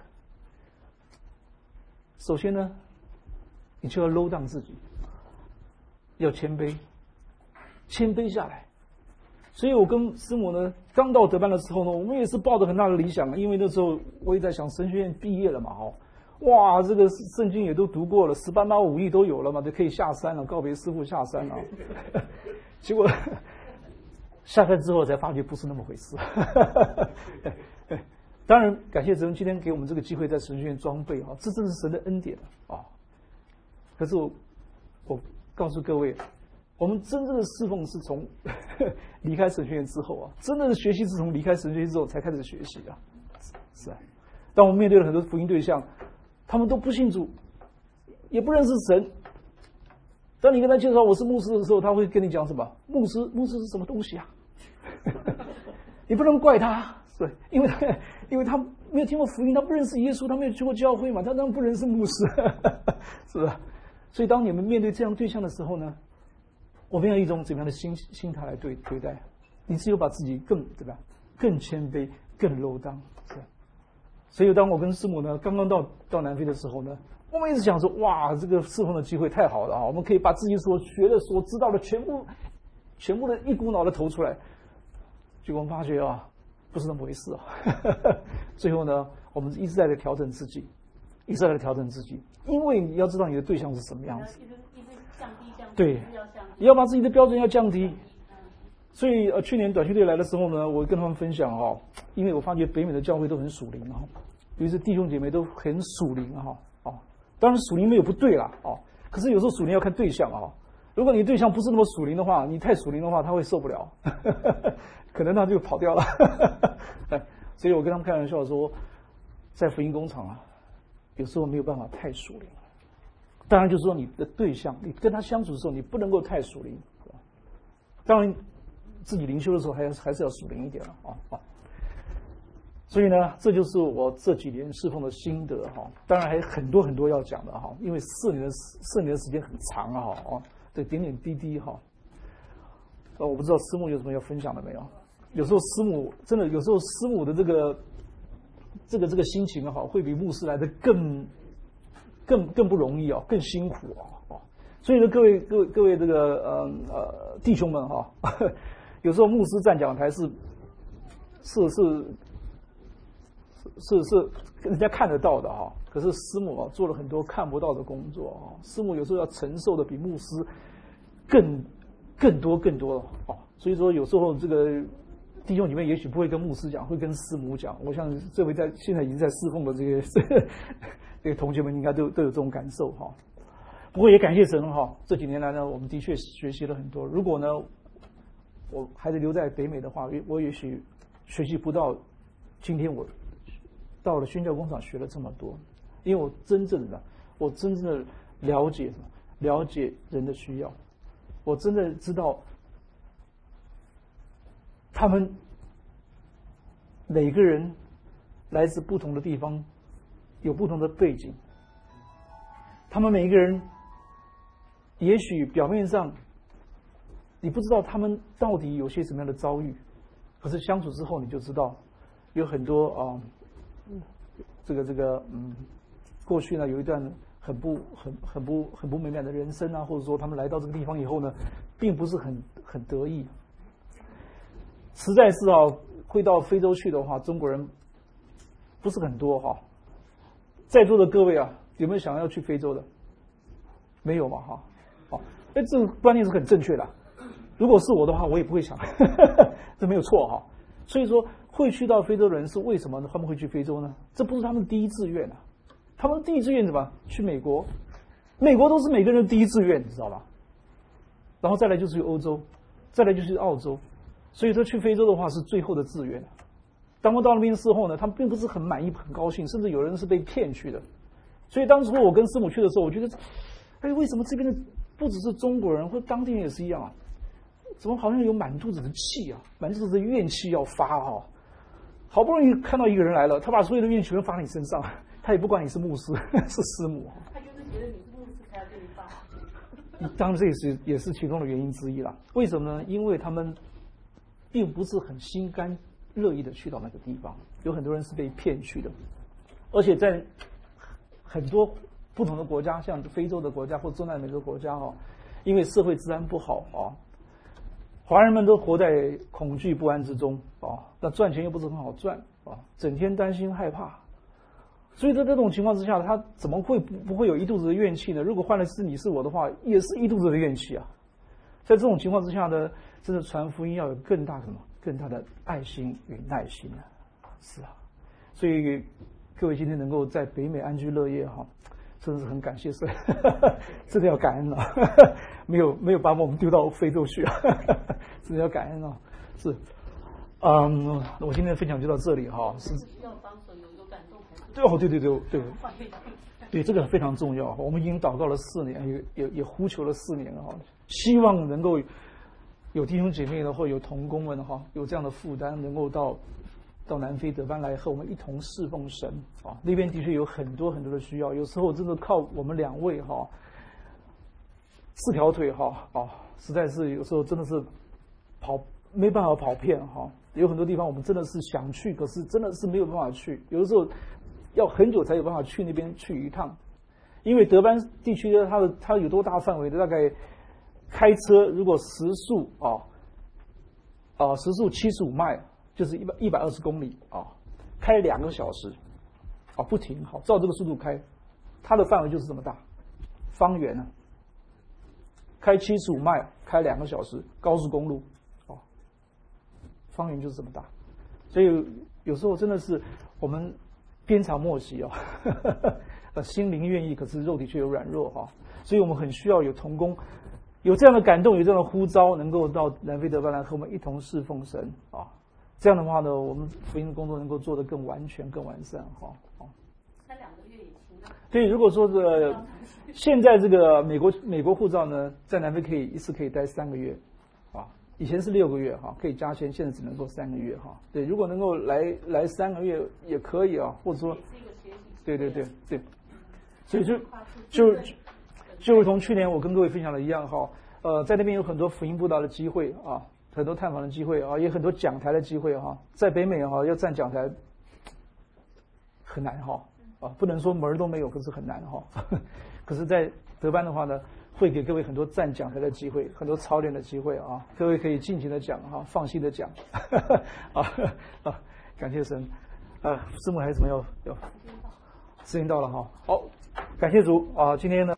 首先呢，你就要 low down 自己，要谦卑。谦卑下来，所以我跟师母呢，刚到德班的时候呢，我们也是抱着很大的理想，因为那时候我也在想，神学院毕业了嘛，哈， 哇，这个圣经也都读过了，十八般武艺都有了嘛，就可以下山了，告别师父下山了。结果下山之后才发觉不是那么回事。当然，感谢神今天给我们这个机会在神学院装备啊，这真是神的恩典啊。可是我我告诉各位，我们真正的侍奉是从离开神学院之后啊，真正的学习是从离开神学院之后才开始学习啊。是啊，当我们面对了很多福音对象，他们都不信主，也不认识神。当你跟他介绍我是牧师的时候，他会跟你讲什么？牧师，牧师是什么东西啊？你不能怪他，对，因为他因为他没有听过福音，他不认识耶稣，他没有去过教会嘛，他当然不认识牧师，是吧？所以当你们面对这样对象的时候呢，我们要一种怎么样的心心态来对对待？你只有把自己更对吧，更谦卑，更low down，是吧？所以当我跟师母呢刚刚到到南非的时候呢，我们一直想说，哇，这个侍奉的机会太好了啊！我们可以把自己所学的、所知道的全部、全部的一股脑的投出来。结果我们发觉啊，不是那么回事啊！最后呢，我们一直在调整自己，一直在调整自己，因为你要知道你的对象是什么样子。 一直一直降低降低， 对， 要降低， 你要把自己的标准要降低。所以呃，去年短训队来的时候呢，我跟他们分享哦，因为我发觉北美的教会都很属灵哈，尤其是弟兄姐妹都很属灵哈哦。当然属灵没有不对啦哦，可是有时候属灵要看对象啊。如果你对象不是那么属灵的话，你太属灵的话，他会受不了，可能他就跑掉了。所以我跟他们开玩笑说，在福音工厂啊，有时候没有办法太属灵。当然就是说你的对象，你跟他相处的时候，你不能够太属灵。当然自己灵修的时候还还是要属灵一点了啊啊。所以呢，这就是我这几年侍奉的心得哈。当然还有很多很多要讲的哈，因为四年的四年的时间很长啊哈，对，点点滴滴哈。呃，我不知道师母有什么要分享的没有？有时候师母真的，有时候师母的这个这个这个心情哈，会比牧师来的更更更不容易啊，更辛苦啊。所以呢，各位各位各位这个呃呃弟兄们哈，有时候牧师站讲台是是是是是人家看得到的哈，可是师母啊做了很多看不到的工作啊，师母有时候要承受的比牧师更更多更多啊，所以说有时候这个弟兄里面也许不会跟牧师讲，会跟师母讲。我想这位在现在已经在侍奉的这些这个同学们应该都都有这种感受哈。不过也感谢神哈，这几年来呢，我们的确学习了很多。如果呢，我还是留在北美的话，我也许学习不到今天我到了宣教工厂学了这么多，因为我真正的，我真正的了解什么？了解人的需要，我真的知道他们每个人来自不同的地方，有不同的背景，他们每一个人。也许表面上你不知道他们到底有些什么样的遭遇，可是相处之后你就知道，有很多啊、呃，这个这个嗯，过去呢有一段很不很很不很不美满的人生啊，或者说他们来到这个地方以后呢，并不是很很得意。实在是啊，会到非洲去的话，中国人不是很多哈。在座的各位啊，有没有想要去非洲的？没有嘛哈。哎，这个观念是很正确的。如果是我的话，我也不会想，这没有错哈。所以说，会去到非洲的人是为什么呢？他们会去非洲呢？这不是他们第一志愿啊。他们第一志愿什么？去美国，美国都是每个人的第一志愿，你知道吧？然后再来就是去欧洲，再来就是去澳洲。所以说去非洲的话是最后的志愿。当我到那边之后呢，他们并不是很满意、很高兴，甚至有人是被骗去的。所以当初我跟师母去的时候，我觉得，哎，为什么这边的不只是中国人，或者当地人也是一样啊？怎么好像有满肚子的气啊，满肚子的怨气要发啊？好不容易看到一个人来了，他把所有的怨气全发你身上，他也不管你是牧师是师母。 他就是觉得你是牧师才要对你发。 当然这也是也是其中的原因之一啦。为什么呢？因为他们并不是很心甘乐意的去到那个地方，有很多人是被骗去的，而且在很多不同的国家，像非洲的国家或中南美洲国家哦，因为社会治安不好啊，华人们都活在恐惧不安之中啊，那赚钱又不是很好赚啊，整天担心害怕， 所以在这种情况之下，他怎么会不不会有一肚子的怨气呢？如果换了是你是我的话，也是一肚子的怨气啊。在这种情况之下呢，真的传福音要有更大的什么？更大的爱心与耐心啊！是啊，所以各位今天能够在北美安居乐业哈，真的是很感谢神，真的要感恩啊！没有没有把我们丢到非洲去啊，真的要感恩啊！是，嗯，我今天的分享就到这里哈。是。 要帮手有有感动还是？ 对哦，对对对对。对，这个非常重要。我们已经祷告了四年，也也也呼求了四年了哈，希望能够有弟兄姐妹的或有同工们哈，有这样的负担，能够到到南非德班来和我们一同侍奉神啊。那边的确有很多很多的需要，有时候真的靠我们两位哈，四条腿哈啊，实在是有时候真的是跑没办法跑遍哈。有很多地方我们真的是想去，可是真的是没有办法去，有的时候要很久才有办法去那边去一趟，因为德班地区的它的它有多大范围的，大概开车如果时速啊啊时速七十五迈，就是一百一百二十公里啊，开两个小时啊不停，好照这个速度开，它的范围就是这么大，方圆啊，开七十五迈，开两个小时，高速公路啊，方圆就是这么大，所以有时候真的是我们鞭长莫及哦，呃，心灵愿意，可是肉体却有软弱哈、哦，所以我们很需要有同工，有这样的感动，有这样的呼召，能够到南非德班来和我们一同侍奉神啊。这样的话呢，我们福音工作能够做得更完全、更完善哈。哦， 才两个月也行啊。 对，如果说这个现在这个美国美国护照呢，在南非可以一次可以待三个月，啊，以前是六个月哈，可以加签，现在只能做三个月哈。对，如果能够来来三个月也可以啊，或者说，对对对对，所以就就就如同去年我跟各位分享的一样哈，呃，在那边有很多福音布道的机会啊。很多探访的机会啊，也很多讲台的机会哈、啊。在北美哈、啊，要站讲台很难哈啊，不能说门儿都没有，可是很难哈、啊。可是，在德班的话呢，会给各位很多站讲台的机会，很多操练的机会啊，各位可以尽情的讲哈、啊，放心的讲啊啊，感谢神啊，师母还有什么要要？时间到了哈，好，感谢主啊，今天呢。